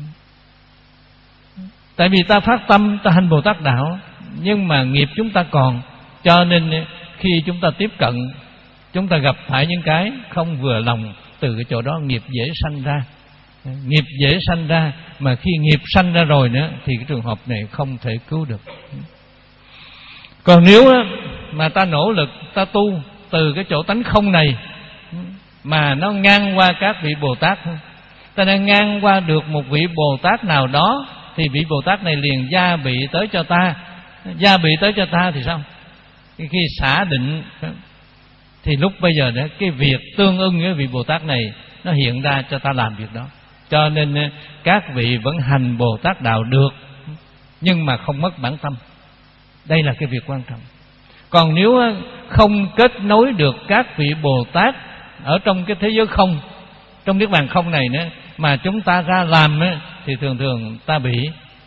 Speaker 3: Tại vì ta phát tâm, ta hành Bồ Tát đạo, nhưng mà nghiệp chúng ta còn. Cho nên khi chúng ta tiếp cận, chúng ta gặp phải những cái không vừa lòng, từ cái chỗ đó nghiệp dễ sanh ra. Nghiệp dễ sanh ra, mà khi nghiệp sanh ra rồi nữa thì cái trường hợp này không thể cứu được. Còn nếu mà ta nỗ lực, ta tu từ cái chỗ tánh không này mà nó ngang qua các vị Bồ Tát, Ta đang ngang qua được một vị Bồ Tát nào đó, thì vị Bồ Tát này liền gia bị tới cho ta. Gia bị tới cho ta thì sao? Khi xả định thì lúc bây giờ đó, cái việc tương ưng với vị Bồ Tát này nó hiện ra cho ta làm việc đó. Cho nên các vị vẫn hành Bồ Tát đạo được, nhưng mà không mất bản tâm. Đây là cái việc quan trọng. Còn nếu không kết nối được các vị Bồ Tát ở trong cái thế giới không, trong niết bàn không này nữa, mà chúng ta ra làm ấy, thì thường thường ta bị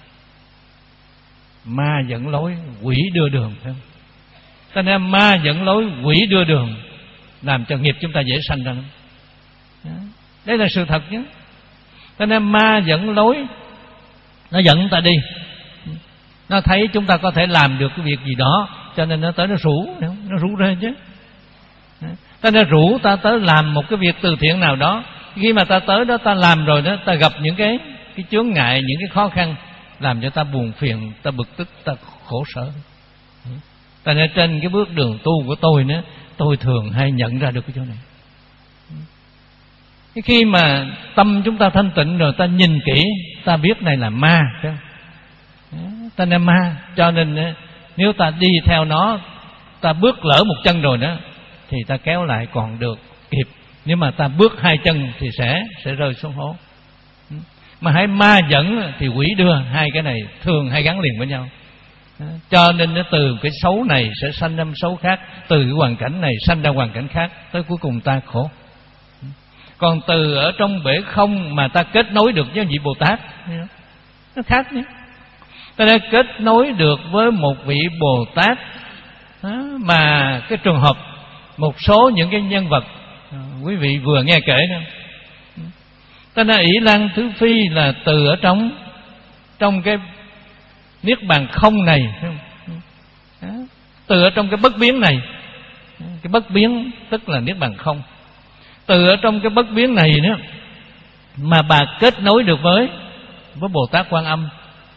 Speaker 3: ma dẫn lối, quỷ đưa đường, phải không? Cho nên ma dẫn lối, quỷ đưa đường, làm cho nghiệp chúng ta dễ sanh ra lắm. Đây là sự thật chứ. Cho nên ma dẫn lối, nó dẫn ta đi, nó thấy chúng ta có thể làm được cái việc gì đó, cho nên nó tới nó rủ, nó rủ rê chứ. Ta nó rủ ta tới làm một cái việc từ thiện nào đó. Khi mà ta tới đó, ta làm rồi đó, ta gặp những cái cái chướng ngại, những cái khó khăn, làm cho ta buồn phiền, ta bực tức, ta khổ sở. Ta nên trên cái bước đường tu của tôi nữa, tôi thường hay nhận ra được cái chỗ này. Khi mà tâm chúng ta thanh tịnh rồi, ta nhìn kỹ, ta biết này là ma, phải không? Ta nên ma. Cho nên nếu ta đi theo nó, ta bước lỡ một chân rồi đó, thì ta kéo lại còn được kịp. Nếu mà ta bước hai chân thì sẽ sẽ rơi xuống hố. Mà hãy ma dẫn thì quỷ đưa, hai cái này thường hay gắn liền với nhau. Cho nên từ cái xấu này sẽ sanh ra xấu khác, từ cái hoàn cảnh này sanh ra hoàn cảnh khác, tới cuối cùng ta khổ. Còn từ ở trong bể không mà ta kết nối được với vị Bồ Tát, nó khác nhé. Ta đã kết nối được với một vị Bồ Tát mà cái trường hợp một số những cái nhân vật quý vị vừa nghe kể đó. Ta nói Ỷ Lan Thứ Phi là từ ở trong trong cái niết bàn không này, từ ở trong cái bất biến này. Cái bất biến tức là niết bàn không. Từ ở trong cái bất biến này nữa mà bà kết nối được với với Bồ Tát Quan Âm.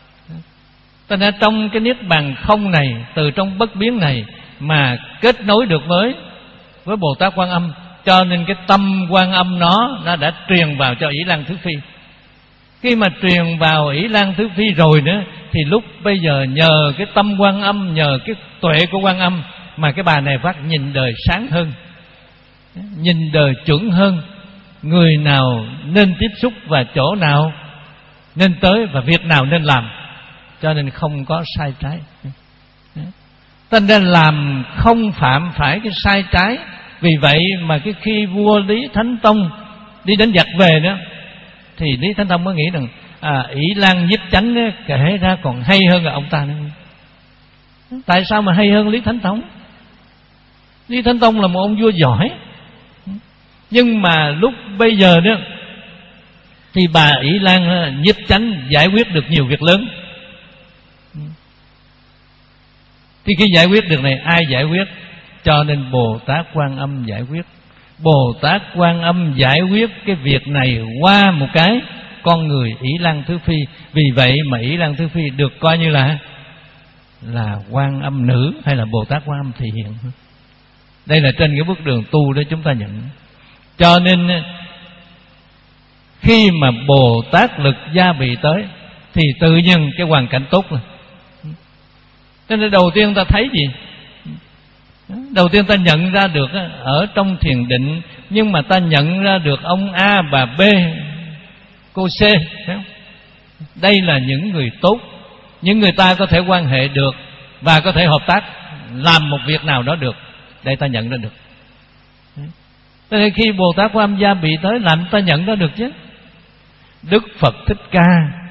Speaker 3: Ta nói trong cái niết bàn không này, từ trong bất biến này mà kết nối được với với Bồ Tát Quan Âm. Cho nên cái tâm Quan Âm nó nó đã truyền vào cho Ỷ Lan Thứ Phi. Khi mà truyền vào Ỷ Lan Thứ Phi rồi nữa, thì lúc bây giờ nhờ cái tâm Quan Âm, nhờ cái tuệ của Quan Âm mà cái bà này phát nhìn đời sáng hơn, nhìn đời chuẩn hơn, người nào nên tiếp xúc và chỗ nào nên tới và việc nào nên làm. Cho nên không có sai trái. Ta nên làm không phạm phải cái sai trái. Vì vậy mà cái khi vua Lý Thánh Tông đi đánh giặc về đó, thì Lý Thánh Tông mới nghĩ rằng à, Ỷ Lan Nhiếp Chánh đó, kể ra còn hay hơn là ông ta nữa. Tại sao mà hay hơn Lý Thánh Tông? Lý Thánh Tông là một ông vua giỏi, nhưng mà lúc bây giờ đó thì bà Ỷ Lan Nhiếp Chánh giải quyết được nhiều việc lớn. Thì khi giải quyết được này, ai giải quyết? Cho nên Bồ Tát Quan Âm giải quyết. Bồ Tát Quan Âm giải quyết cái việc này qua một cái con người Ỷ Lan Thứ Phi. Vì vậy mà Ỷ Lan Thứ Phi được coi như là là Quan Âm nữ hay là Bồ Tát Quan Âm thị hiện. Đây là trên cái bước đường tu đó chúng ta nhận. Cho nên khi mà Bồ Tát lực gia bị tới thì tự nhiên cái hoàn cảnh tốt rồi. Cho nên đầu tiên ta thấy gì? Đầu tiên ta nhận ra được ở trong thiền định, nhưng mà ta nhận ra được ông A, bà B, cô C. Đây là những người tốt, những người ta có thể quan hệ được và có thể hợp tác làm một việc nào đó được. Đây ta nhận ra được. Cho nên khi Bồ Tát Quan Âm gia bị tới làm ta nhận ra được chứ. Đức Phật Thích Ca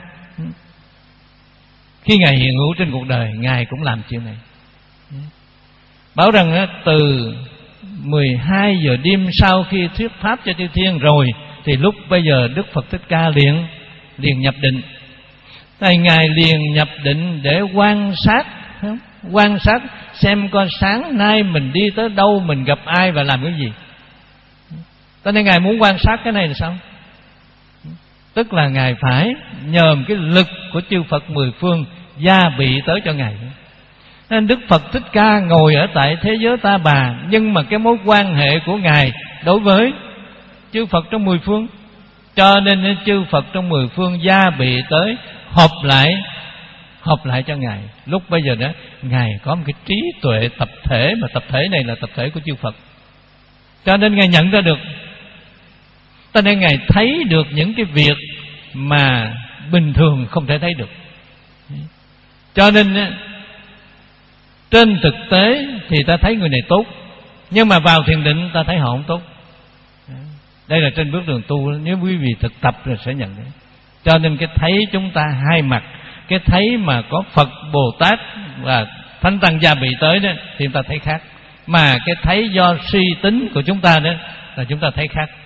Speaker 3: khi Ngài hiện hữu trên cuộc đời, Ngài cũng làm chuyện này. Bảo rằng từ mười hai giờ đêm sau khi thuyết pháp cho chư thiên rồi, thì lúc bây giờ Đức Phật Thích Ca liền liền nhập định. Thầy Ngài liền nhập định để quan sát, quan sát xem coi sáng nay mình đi tới đâu, mình gặp ai và làm cái gì. Cho nên Ngài muốn quan sát cái này là sao? Tức là Ngài phải nhờ cái lực của chư Phật mười phương gia bị tới cho Ngài. Nên Đức Phật Thích Ca ngồi ở tại thế giới Ta Bà, nhưng mà cái mối quan hệ của Ngài đối với chư Phật trong mười phương Cho nên chư Phật trong mười phương gia bị tới họp lại, họp lại cho Ngài. Lúc bây giờ đó Ngài có một cái trí tuệ tập thể, mà tập thể này là tập thể của chư Phật. Cho nên Ngài nhận ra được, cho nên Ngài thấy được những cái việc mà bình thường không thể thấy được. Cho nên trên thực tế thì ta thấy người này tốt, nhưng mà vào thiền định ta thấy họ không tốt. Đây là trên bước đường tu, nếu quý vị thực tập rồi sẽ nhận đấy. Cho nên cái thấy chúng ta hai mặt. Cái thấy mà có Phật, Bồ Tát và Thánh Tăng gia bị tới đó thì chúng ta thấy khác. Mà cái thấy do suy tính của chúng ta đó là chúng ta thấy khác.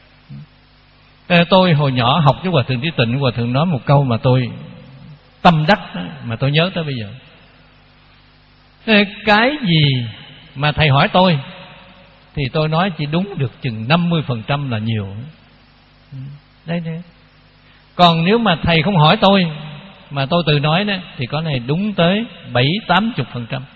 Speaker 3: Tôi hồi nhỏ học với Hòa Thượng Trí Tịnh, Hòa Thượng nói một câu mà tôi tâm đắc đó, mà tôi nhớ tới bây giờ. Cái gì mà thầy hỏi tôi thì tôi nói chỉ đúng được chừng năm mươi phần trăm là nhiều. Đấy đấy. Còn nếu mà thầy không hỏi tôi mà tôi tự nói đó thì có này đúng tới bảy tám chục phần trăm.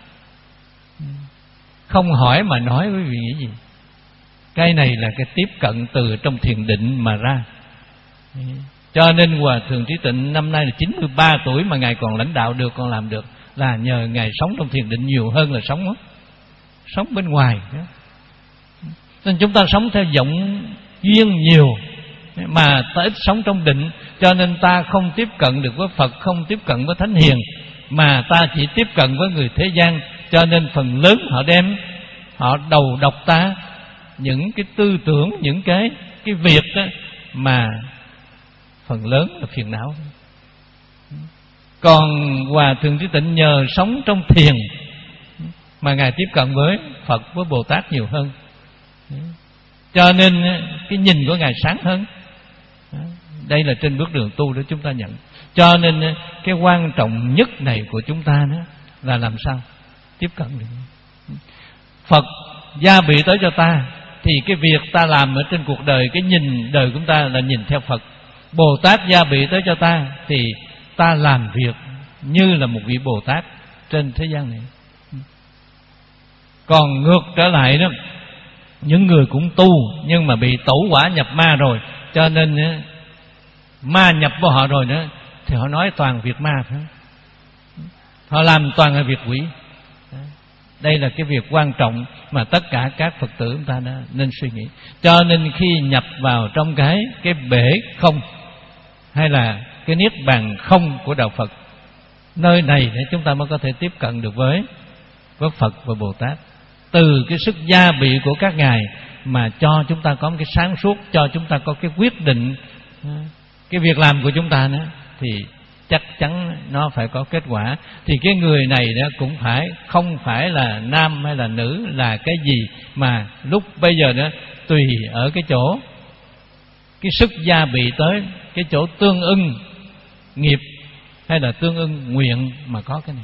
Speaker 3: Không hỏi mà nói, quý vị nghĩ gì? Cái này là cái tiếp cận từ trong thiền định mà ra. Cho nên Hòa Thượng Trí Tịnh năm nay là chín mươi ba tuổi mà Ngài còn lãnh đạo được, còn làm được, là nhờ Ngài sống trong thiền định nhiều hơn là sống đó. Sống bên ngoài đó. Nên chúng ta sống theo vọng duyên nhiều mà ta ít sống trong định. Cho nên ta không tiếp cận được với Phật, không tiếp cận với Thánh Hiền, mà ta chỉ tiếp cận với người thế gian. Cho nên phần lớn họ đem, họ đầu độc ta những cái tư tưởng, những cái cái việc đó mà phần lớn là phiền não. Còn Hòa Thượng Trí Tịnh nhờ sống trong thiền mà Ngài tiếp cận với Phật, với Bồ Tát nhiều hơn. Cho nên cái nhìn của Ngài sáng hơn. Đây là trên bước đường tu đó chúng ta nhận. Cho nên cái quan trọng nhất này của chúng ta đó là làm sao tiếp cận được. Phật gia bị tới cho ta thì cái việc ta làm ở trên cuộc đời, cái nhìn đời của chúng ta là nhìn theo Phật. Bồ Tát gia bị tới cho ta thì ta làm việc như là một vị Bồ Tát trên thế gian này. Còn ngược trở lại đó, những người cũng tu nhưng mà bị tẩu quả nhập ma rồi, cho nên ma nhập vào họ rồi nữa thì họ nói toàn việc ma phải không? Họ làm toàn là việc quỷ. Đây là cái việc quan trọng mà tất cả các Phật tử chúng ta đã nên suy nghĩ. Cho nên khi nhập vào trong cái cái bể không, hay là cái niết bàn không của đạo Phật, nơi này để chúng ta mới có thể tiếp cận được với với Phật và Bồ Tát. Từ cái sức gia bị của các ngài mà cho chúng ta có một cái sáng suốt, cho chúng ta có cái quyết định cái việc làm của chúng ta nữa, thì chắc chắn nó phải có kết quả. Thì cái người này đó cũng phải không phải là nam hay là nữ, là cái gì mà lúc bây giờ đó tùy ở cái chỗ cái sức gia bị tới, cái chỗ tương ưng nghiệp hay là tương ưng nguyện mà có cái này.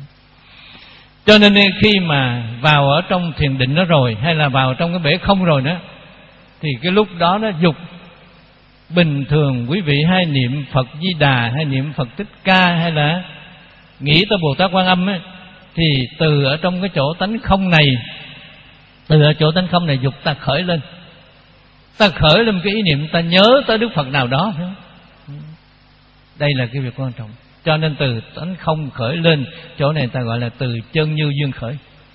Speaker 3: Cho nên khi mà vào ở trong thiền định đó rồi, hay là vào trong cái bể không rồi đó, thì cái lúc đó nó dục bình thường quý vị hay niệm Phật Di Đà, hay niệm Phật Thích Ca, hay là nghĩ tới Bồ Tát Quan Âm ấy, thì từ ở trong cái chỗ tánh không này, từ ở chỗ tánh không này dục ta khởi lên, ta khởi lên cái ý niệm ta nhớ tới Đức Phật nào đó. Đây là cái việc quan trọng. Cho nên từ tánh không khởi lên, chỗ này ta gọi là từ chân như duyên khởi.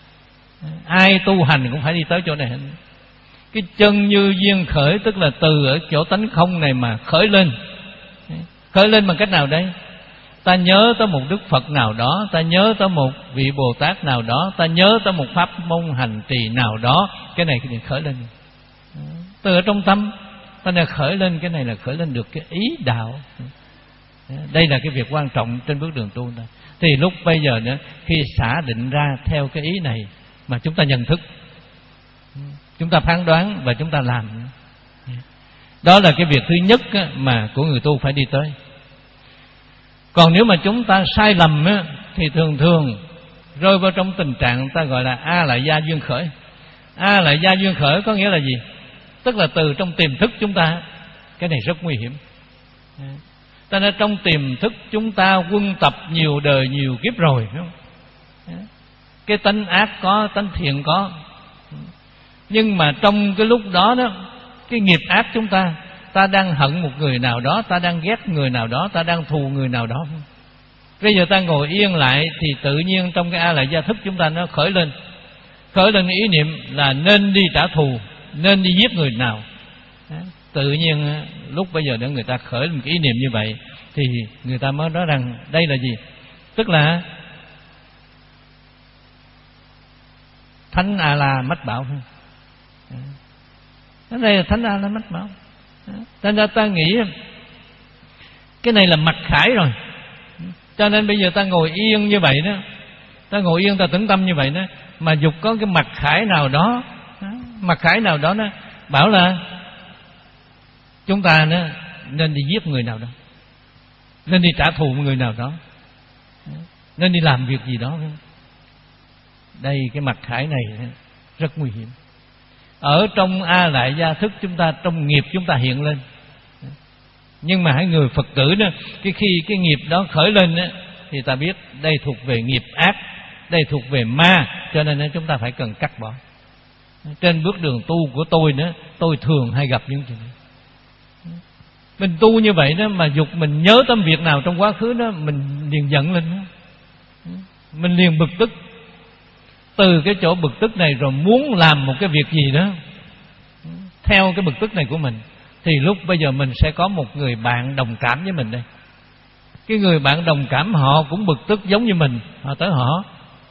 Speaker 3: Ai tu hành cũng phải đi tới chỗ này. Cái chân như duyên khởi tức là từ ở chỗ tánh không này mà khởi lên. Khởi lên bằng cách nào đây? Ta nhớ tới một Đức Phật nào đó, ta nhớ tới một vị Bồ Tát nào đó, ta nhớ tới một pháp môn hành trì nào đó. Cái này thì khởi lên từ ở trong tâm, ta này khởi lên. Cái này là khởi lên được cái ý đạo. Đây là cái việc quan trọng trên bước đường tu này. Thì lúc bây giờ nữa, khi xả định ra theo cái ý này mà chúng ta nhận thức, chúng ta phán đoán và chúng ta làm. Đó là cái việc thứ nhất mà của người tu phải đi tới. Còn nếu mà chúng ta sai lầm thì thường thường rơi vào trong tình trạng ta gọi là A lại gia duyên khởi. A lại gia duyên khởi có nghĩa là gì? Tức là từ trong tiềm thức chúng ta. Cái này rất nguy hiểm. Ta nên trong tiềm thức chúng ta quân tập nhiều đời nhiều kiếp rồi, phải không? Cái tánh ác có, tánh thiện có. Nhưng mà trong cái lúc đó đó, cái nghiệp ác chúng ta ta đang hận một người nào đó, ta đang ghét người nào đó, ta đang thù người nào đó. Bây giờ ta ngồi yên lại thì tự nhiên trong cái A Lại Gia thức chúng ta nó khởi lên, khởi lên ý niệm là nên đi trả thù, nên đi giết người nào. Tự nhiên lúc bây giờ để người ta khởi lên cái ý niệm như vậy thì người ta mới nói rằng đây là gì? Tức là Thánh A La mách bảo. Đây là Thánh A La mách bảo. Thành ra ta nghĩ cái này là mặc khải rồi. Cho nên bây giờ ta ngồi yên như vậy đó, ta ngồi yên ta tĩnh tâm như vậy đó, mà dục có cái mặc khải nào đó, mặc khải nào đó nó bảo là chúng ta nó nên đi giết người nào đó, nên đi trả thù người nào đó, nên đi làm việc gì đó. Đây cái mặc khải này rất nguy hiểm. Ở trong A Lại Gia thức chúng ta, trong nghiệp chúng ta hiện lên. Nhưng mà hãy người Phật tử đó, cái khi cái nghiệp đó khởi lên đó, thì ta biết đây thuộc về nghiệp ác, đây thuộc về ma, cho nên chúng ta phải cần cắt bỏ. Trên bước đường tu của tôi nữa, tôi thường hay gặp những chuyện này. Mình tu như vậy đó mà dục mình nhớ tâm việc nào trong quá khứ đó, mình liền giận lên đó. Mình liền bực tức. Từ cái chỗ bực tức này rồi muốn làm một cái việc gì đó theo cái bực tức này của mình, thì lúc bây giờ mình sẽ có một người bạn đồng cảm với mình đây. Cái người bạn đồng cảm họ cũng bực tức giống như mình, họ tới họ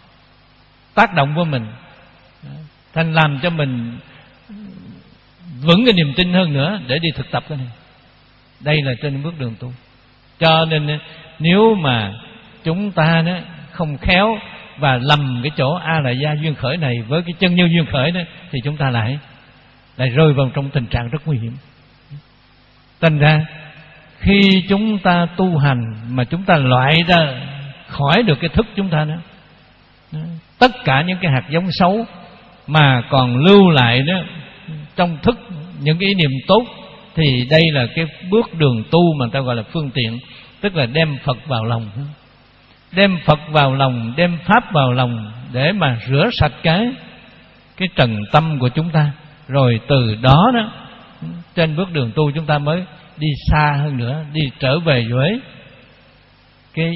Speaker 3: tác động với mình, thành làm cho mình vững cái niềm tin hơn nữa để đi thực tập cái này. Đây là trên bước đường tu. Cho nên nếu mà chúng ta đó không khéo và lầm cái chỗ A Lại Gia duyên khởi này với cái chân như duyên khởi đó, thì chúng ta lại lại rơi vào trong tình trạng rất nguy hiểm. Thành ra khi chúng ta tu hành mà chúng ta loại ra khỏi được cái thức chúng ta đó, tất cả những cái hạt giống xấu mà còn lưu lại đó trong thức, những cái ý niệm tốt, thì đây là cái bước đường tu mà ta gọi là phương tiện, tức là đem Phật vào lòng, đem Phật vào lòng, đem Pháp vào lòng để mà rửa sạch cái cái trần tâm của chúng ta. Rồi từ đó đó trên bước đường tu chúng ta mới đi xa hơn nữa, đi trở về với cái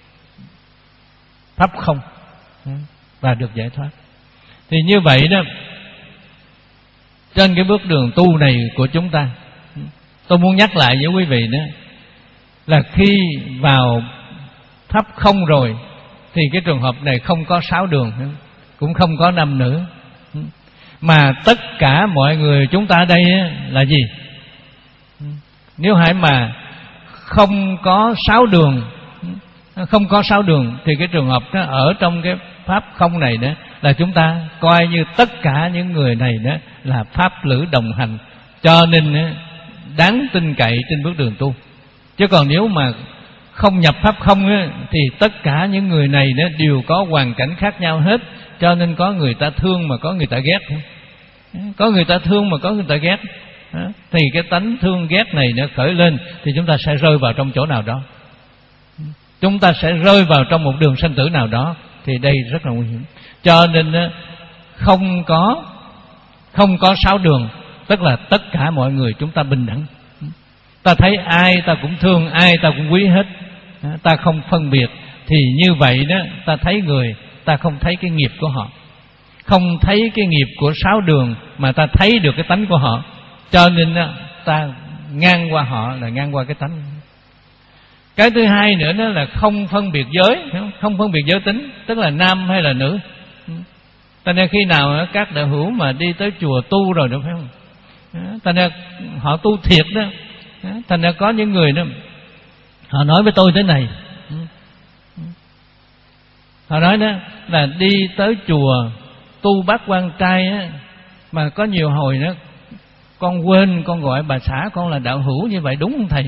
Speaker 3: pháp không và được giải thoát. Thì như vậy đó, trên cái bước đường tu này của chúng ta, tôi muốn nhắc lại với quý vị đó là khi vào pháp không rồi thì cái trường hợp này không có sáu đường, cũng không có nam nữ, mà tất cả mọi người chúng ta đây là gì? Nếu hãy mà không có sáu đường, không có sáu đường thì cái trường hợp đó ở trong cái pháp không này đó là chúng ta coi như tất cả những người này đó là pháp lữ đồng hành, cho nên đáng tin cậy trên bước đường tu. Chứ còn nếu mà không nhập pháp không á, thì tất cả những người này đó đều có hoàn cảnh khác nhau hết, cho nên có người ta thương mà có người ta ghét, có người ta thương mà có người ta ghét. Thì cái tánh thương ghét này nó khởi lên thì chúng ta sẽ rơi vào trong chỗ nào đó, chúng ta sẽ rơi vào trong một đường sanh tử nào đó. Thì đây rất là nguy hiểm. Cho nên không có không có sáu đường, tức là tất cả mọi người chúng ta bình đẳng. Ta thấy ai ta cũng thương, ai ta cũng quý hết, ta không phân biệt. Thì như vậy đó, ta thấy người, ta không thấy cái nghiệp của họ, không thấy cái nghiệp của sáu đường, mà ta thấy được cái tánh của họ. Cho nên đó, ta ngang qua họ là ngang qua cái tánh. Cái thứ hai nữa đó là không phân biệt giới, không phân biệt giới tính, tức là nam hay là nữ. Thành ra khi nào các đạo hữu mà đi tới chùa tu rồi được phải không? Thành ra họ tu thiệt đó. Thành ra có những người đó, họ nói với tôi thế này, họ nói đó là đi tới chùa tu bát quan trai á, mà có nhiều hồi đó con quên con gọi bà xã con là đạo hữu như vậy, đúng không thầy?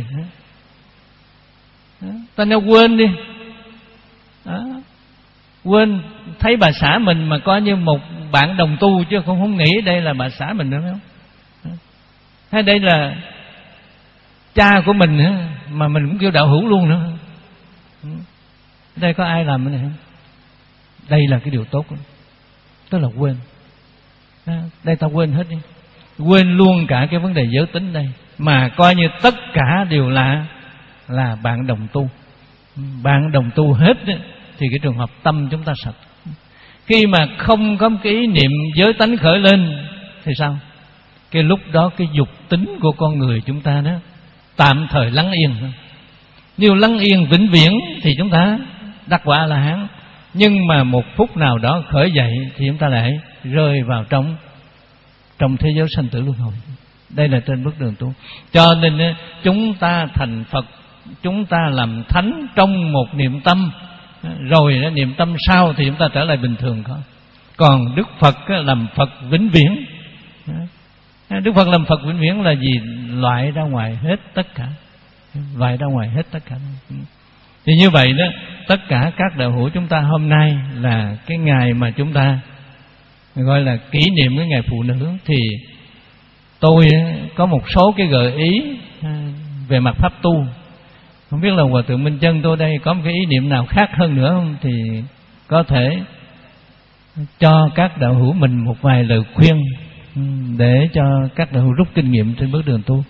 Speaker 3: Ta nói quên đi đó. Quên thấy bà xã mình mà coi như một bạn đồng tu, chứ không không nghĩ đây là bà xã mình nữa, phải không? Hay đây là cha của mình nữa, mà mình cũng kêu đạo hữu luôn nữa. Đây có ai làm cái này không? Đây là cái điều tốt đó. Tức là quên. Đây ta quên hết đi, quên luôn cả cái vấn đề giới tính đây. mà coi như tất cả đều là là bạn đồng tu. Bạn đồng tu hết đó, thì cái trường hợp tâm chúng ta sạch. Khi mà không có cái ý niệm giới tánh khởi lên thì sao? Cái lúc đó cái dục tính của con người chúng ta đó tạm thời lắng yên thôi. Nếu lắng yên vĩnh viễn thì chúng ta đắc quả A La Hán. Nhưng mà một phút nào đó khởi dậy thì chúng ta lại rơi vào trong trong thế giới sanh tử luân hồi. Đây là trên bước đường tu. Cho nên chúng ta thành Phật, chúng ta làm thánh trong một niệm tâm, rồi niệm tâm sau thì chúng ta trở lại bình thường thôi. Còn Đức Phật làm Phật vĩnh viễn. Đức Phật làm Phật vĩnh viễn là gì? Loại ra ngoài hết tất cả, loại ra ngoài hết tất cả. Thì như vậy đó, tất cả các đạo hữu chúng ta hôm nay là cái ngày mà chúng ta gọi là kỷ niệm cái ngày phụ nữ, thì tôi có một số cái gợi ý về mặt pháp tu. Không biết là Hòa Thượng Minh Chân tôi đây có một cái ý niệm nào khác hơn nữa không, thì có thể cho các đạo hữu mình một vài lời khuyên để cho các đạo hữu rút kinh nghiệm trên bước đường tu.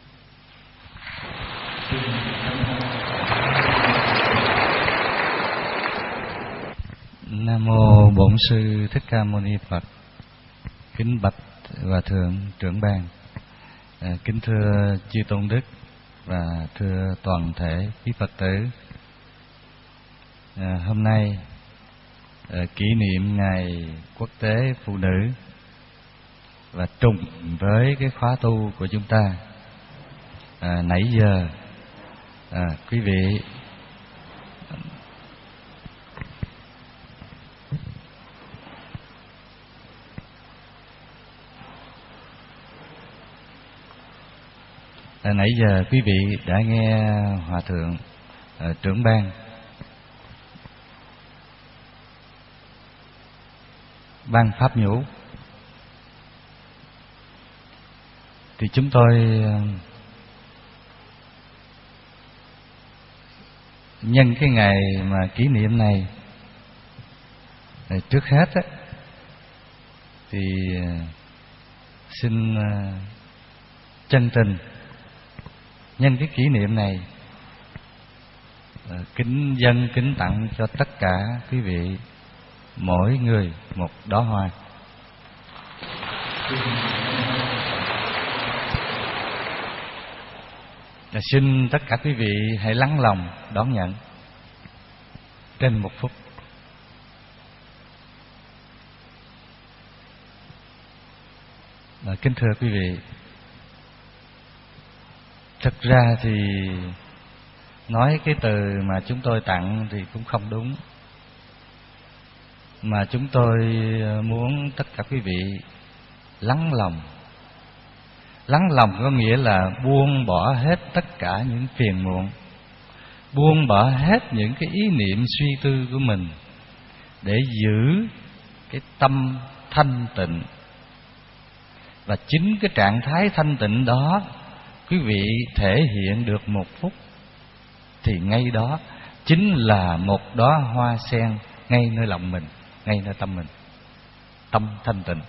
Speaker 4: Nam mô Bổn Sư Thích Ca Mâu Ni Phật. Kính bạch Hòa Thượng trưởng ban, à, kính thưa chư tôn đức và thưa toàn thể quý Phật tử. À, hôm nay à, kỷ niệm ngày quốc tế phụ nữ và trùng với cái khóa tu của chúng ta. À, nãy giờ à, quý vị À, nãy giờ quý vị đã nghe Hòa Thượng uh, trưởng ban ban pháp nhũ, thì chúng tôi uh, nhân cái ngày mà kỷ niệm này, uh, trước hết á, thì uh, xin uh, chân tình nhân cái kỷ niệm này kính dâng kính tặng cho tất cả quý vị mỗi người một đóa hoa. Và xin tất cả quý vị hãy lắng lòng đón nhận trên một phút. Và kính thưa quý vị, thực ra thì nói cái từ mà chúng tôi tặng thì cũng không đúng, mà chúng tôi muốn tất cả quý vị lắng lòng. Lắng lòng có nghĩa là buông bỏ hết tất cả những phiền muộn, buông bỏ hết những cái ý niệm suy tư của mình, để giữ cái tâm thanh tịnh. Và chính cái trạng thái thanh tịnh đó quý vị thể hiện được một phút, thì ngay đó chính là một đóa hoa sen ngay nơi lòng mình, ngay nơi tâm mình, tâm thanh tịnh.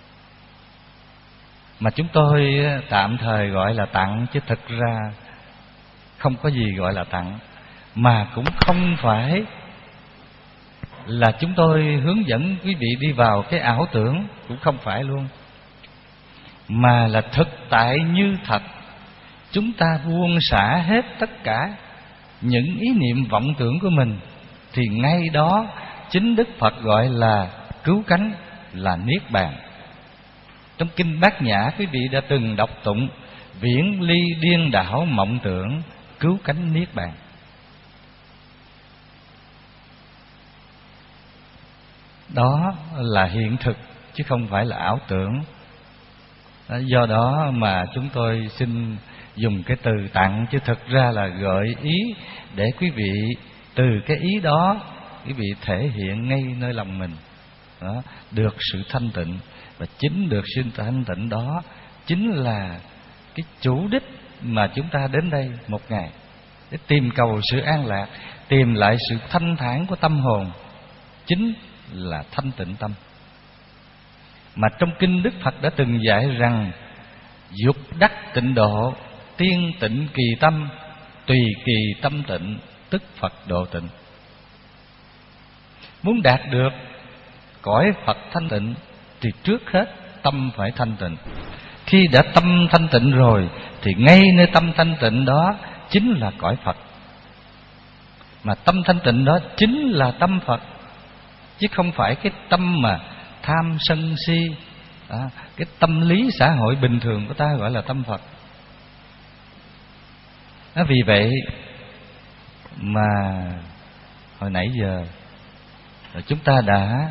Speaker 4: Mà chúng tôi tạm thời gọi là tặng, chứ thực ra không có gì gọi là tặng, mà cũng không phải là chúng tôi hướng dẫn quý vị đi vào cái ảo tưởng, cũng không phải luôn, mà là thực tại như thật. Chúng ta buông xả hết tất cả những ý niệm vọng tưởng của mình, thì ngay đó chính Đức Phật gọi là cứu cánh, là niết bàn. Trong kinh Bát Nhã quý vị đã từng đọc tụng: viễn ly điên đảo mộng tưởng, cứu cánh niết bàn. Đó là hiện thực chứ không phải là ảo tưởng. Do đó mà chúng tôi xin dùng cái từ tặng, chứ thực ra là gợi ý để quý vị từ cái ý đó quý vị thể hiện ngay nơi lòng mình đó, được sự thanh tịnh. Và chính được sự thanh tịnh đó chính là cái chủ đích mà chúng ta đến đây một ngày, để tìm cầu sự an lạc, tìm lại sự thanh thản của tâm hồn, chính là thanh tịnh tâm. Mà trong kinh Đức Phật đã từng dạy rằng dục đắc tịnh độ, tiên tịnh kỳ tâm, tùy kỳ tâm tịnh, tức Phật độ tịnh. Muốn đạt được cõi Phật thanh tịnh thì trước hết tâm phải thanh tịnh. Khi đã tâm thanh tịnh rồi thì ngay nơi tâm thanh tịnh đó chính là cõi Phật. Mà tâm thanh tịnh đó chính là tâm Phật, chứ không phải cái tâm mà tham sân si, à, cái tâm lý xã hội bình thường của ta gọi là tâm Phật. à, Vì vậy mà hồi nãy giờ chúng ta đã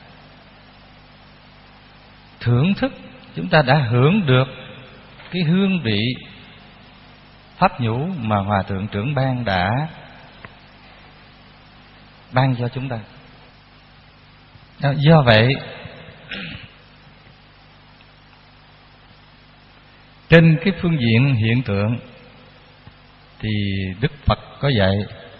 Speaker 4: thưởng thức, chúng ta đã hưởng được cái hương vị pháp nhũ mà Hòa Thượng Trưởng Ban đã ban cho chúng ta. Do vậy, trên cái phương diện hiện tượng thì Đức Phật có dạy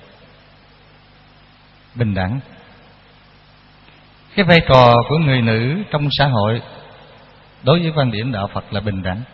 Speaker 4: bình đẳng. Cái vai trò của người nữ trong xã hội đối với quan điểm đạo Phật là bình đẳng.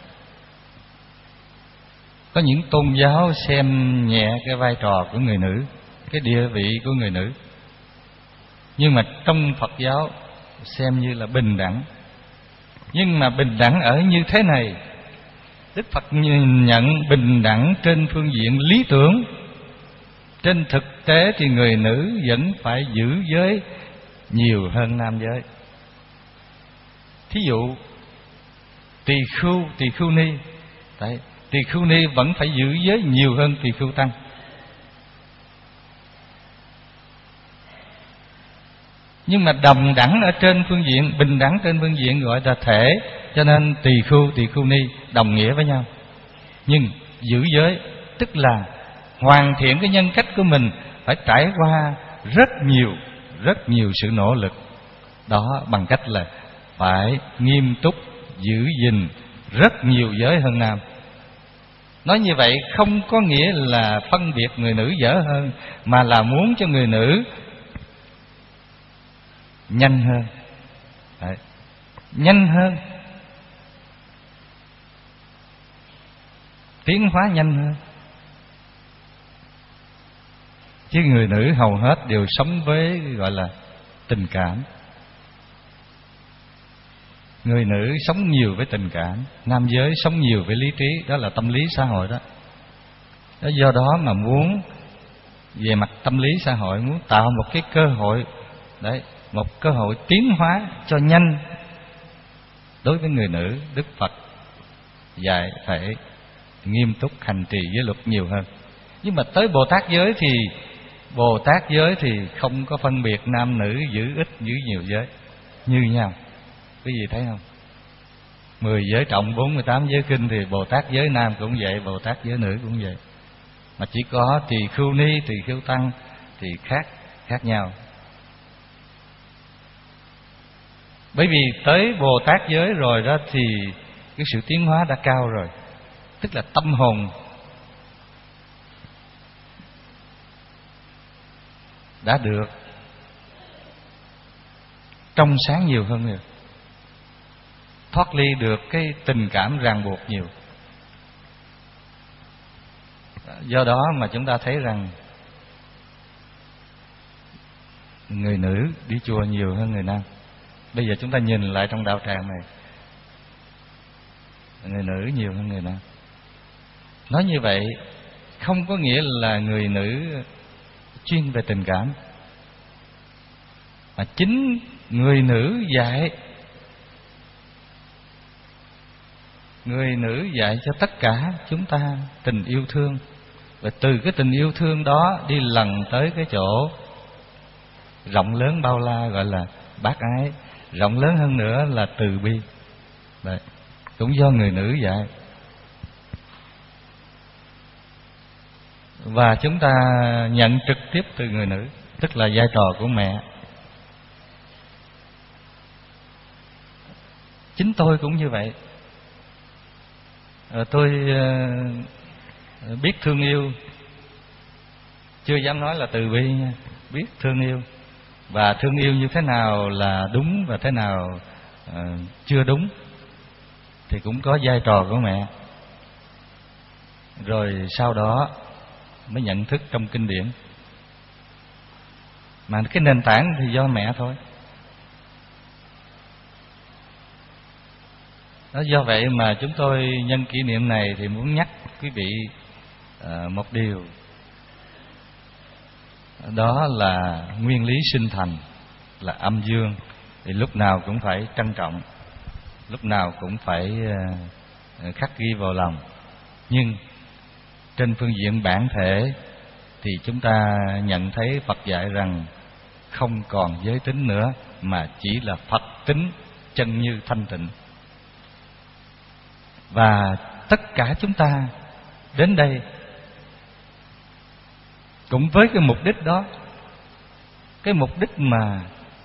Speaker 4: Có những tôn giáo xem nhẹ cái vai trò của người nữ, cái địa vị của người nữ, nhưng mà trong Phật giáo xem như là bình đẳng. Nhưng mà bình đẳng ở như thế này, Đức Phật nhận bình đẳng trên phương diện lý tưởng. Trên thực tế thì người nữ vẫn phải giữ giới nhiều hơn nam giới. Thí dụ tỳ khưu, tỳ khưu ni, đấy, tỳ khưu ni vẫn phải giữ giới nhiều hơn tỳ khưu tăng. Nhưng mà đồng đẳng ở trên phương diện, bình đẳng trên phương diện gọi là thể, cho nên tỳ khưu, tỳ khưu ni đồng nghĩa với nhau. Nhưng giữ giới tức là hoàn thiện cái nhân cách của mình phải trải qua rất nhiều, rất nhiều sự nỗ lực. Đó bằng cách là phải nghiêm túc giữ gìn rất nhiều giới hơn nam. Nói như vậy không có nghĩa là phân biệt người nữ dở hơn, mà là muốn cho người nữ nhanh hơn. Đấy, nhanh hơn, tiến hóa nhanh hơn. Chứ người nữ hầu hết đều sống với gọi là tình cảm. Người nữ sống nhiều với tình cảm, nam giới sống nhiều với lý trí. Đó là tâm lý xã hội đó. đó Do đó mà muốn về mặt tâm lý xã hội, muốn tạo một cái cơ hội, đấy, một cơ hội tiến hóa cho nhanh đối với người nữ, Đức Phật dạy phải nghiêm túc hành trì giới luật nhiều hơn. Nhưng mà tới Bồ Tát giới thì Bồ Tát giới thì không có phân biệt nam nữ, giữ ít giữ nhiều giới, như nhau. Quý vị thấy không? Mười giới trọng, bốn mươi tám giới kinh thì Bồ Tát giới nam cũng vậy, Bồ Tát giới nữ cũng vậy. Mà chỉ có tỳ khưu ni, tỳ khưu tăng thì khác khác nhau. Bởi vì tới Bồ Tát giới rồi đó thì cái sự tiến hóa đã cao rồi. Tức là tâm hồn đã được trong sáng nhiều hơn rồi, thoát ly được cái tình cảm ràng buộc nhiều. Do đó mà chúng ta thấy rằng người nữ đi chùa nhiều hơn người nam. Bây giờ chúng ta nhìn lại trong đạo tràng này, người nữ nhiều hơn người nam. Nói như vậy không có nghĩa là người nữ chuyên về tình cảm, mà chính người nữ dạy, người nữ dạy cho tất cả chúng ta tình yêu thương. Và từ cái tình yêu thương đó đi lần tới cái chỗ rộng lớn bao la gọi là bác ái. Rộng lớn hơn nữa là từ bi. Đấy, cũng do người nữ dạy. Và chúng ta nhận trực tiếp từ người nữ, tức là vai trò của mẹ. Chính tôi cũng như vậy. Tôi biết thương yêu, chưa dám nói là từ bi nha, biết thương yêu. Và thương yêu như thế nào là đúng và thế nào uh, chưa đúng thì cũng có vai trò của mẹ. rồi sau đó mới nhận thức trong kinh điển. Mà cái nền tảng thì do mẹ thôi. Đó, do vậy mà chúng tôi nhân kỷ niệm này thì muốn nhắc quý vị uh, một điều. Đó là nguyên lý sinh thành là âm dương, thì lúc nào cũng phải trân trọng, lúc nào cũng phải uh, khắc ghi vào lòng. Nhưng trên phương diện bản thể thì chúng ta nhận thấy Phật dạy rằng không còn giới tính nữa, mà chỉ là Phật tính chân như thanh tịnh. Và tất cả chúng ta đến đây cũng với cái mục đích đó, cái mục đích mà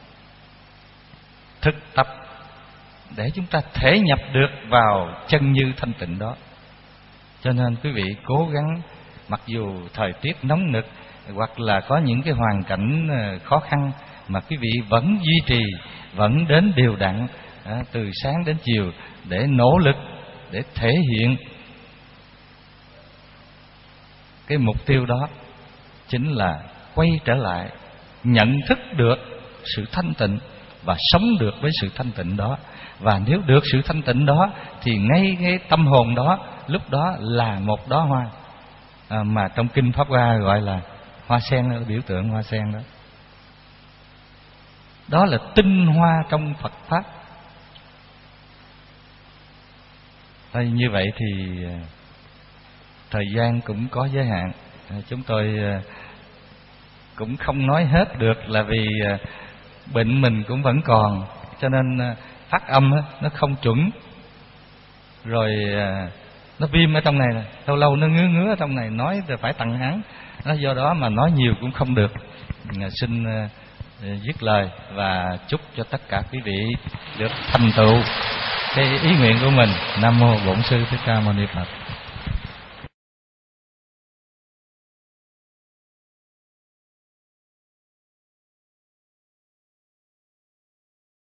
Speaker 4: thực tập để chúng ta thể nhập được vào chân như thanh tịnh đó. Cho nên quý vị cố gắng, mặc dù thời tiết nóng nực hoặc là có những cái hoàn cảnh khó khăn, mà quý vị vẫn duy trì, vẫn đến đều đặn từ sáng đến chiều để nỗ lực, để thể hiện cái mục tiêu đó, chính là quay trở lại nhận thức được sự thanh tịnh và sống được với sự thanh tịnh đó. Và nếu được sự thanh tịnh đó thì ngay cái tâm hồn đó lúc đó là một đóa hoa, à, mà trong kinh Pháp Hoa gọi là hoa sen, biểu tượng hoa sen đó. Đó là tinh hoa trong Phật Pháp. Đây, như vậy thì thời gian cũng có giới hạn, chúng tôi cũng không nói hết được, là vì bệnh mình cũng vẫn còn, cho nên phát âm nó không chuẩn, rồi nó viêm ở trong này, lâu lâu nó ngứa ngứa ở trong này, nói rồi phải tặng hắn. Nó do đó mà nói nhiều cũng không được. Xin dứt lời và chúc cho tất cả quý vị được thành tựu cái ý nguyện của mình. Nam mô Bổn Sư Thích Ca Mâu Ni Phật.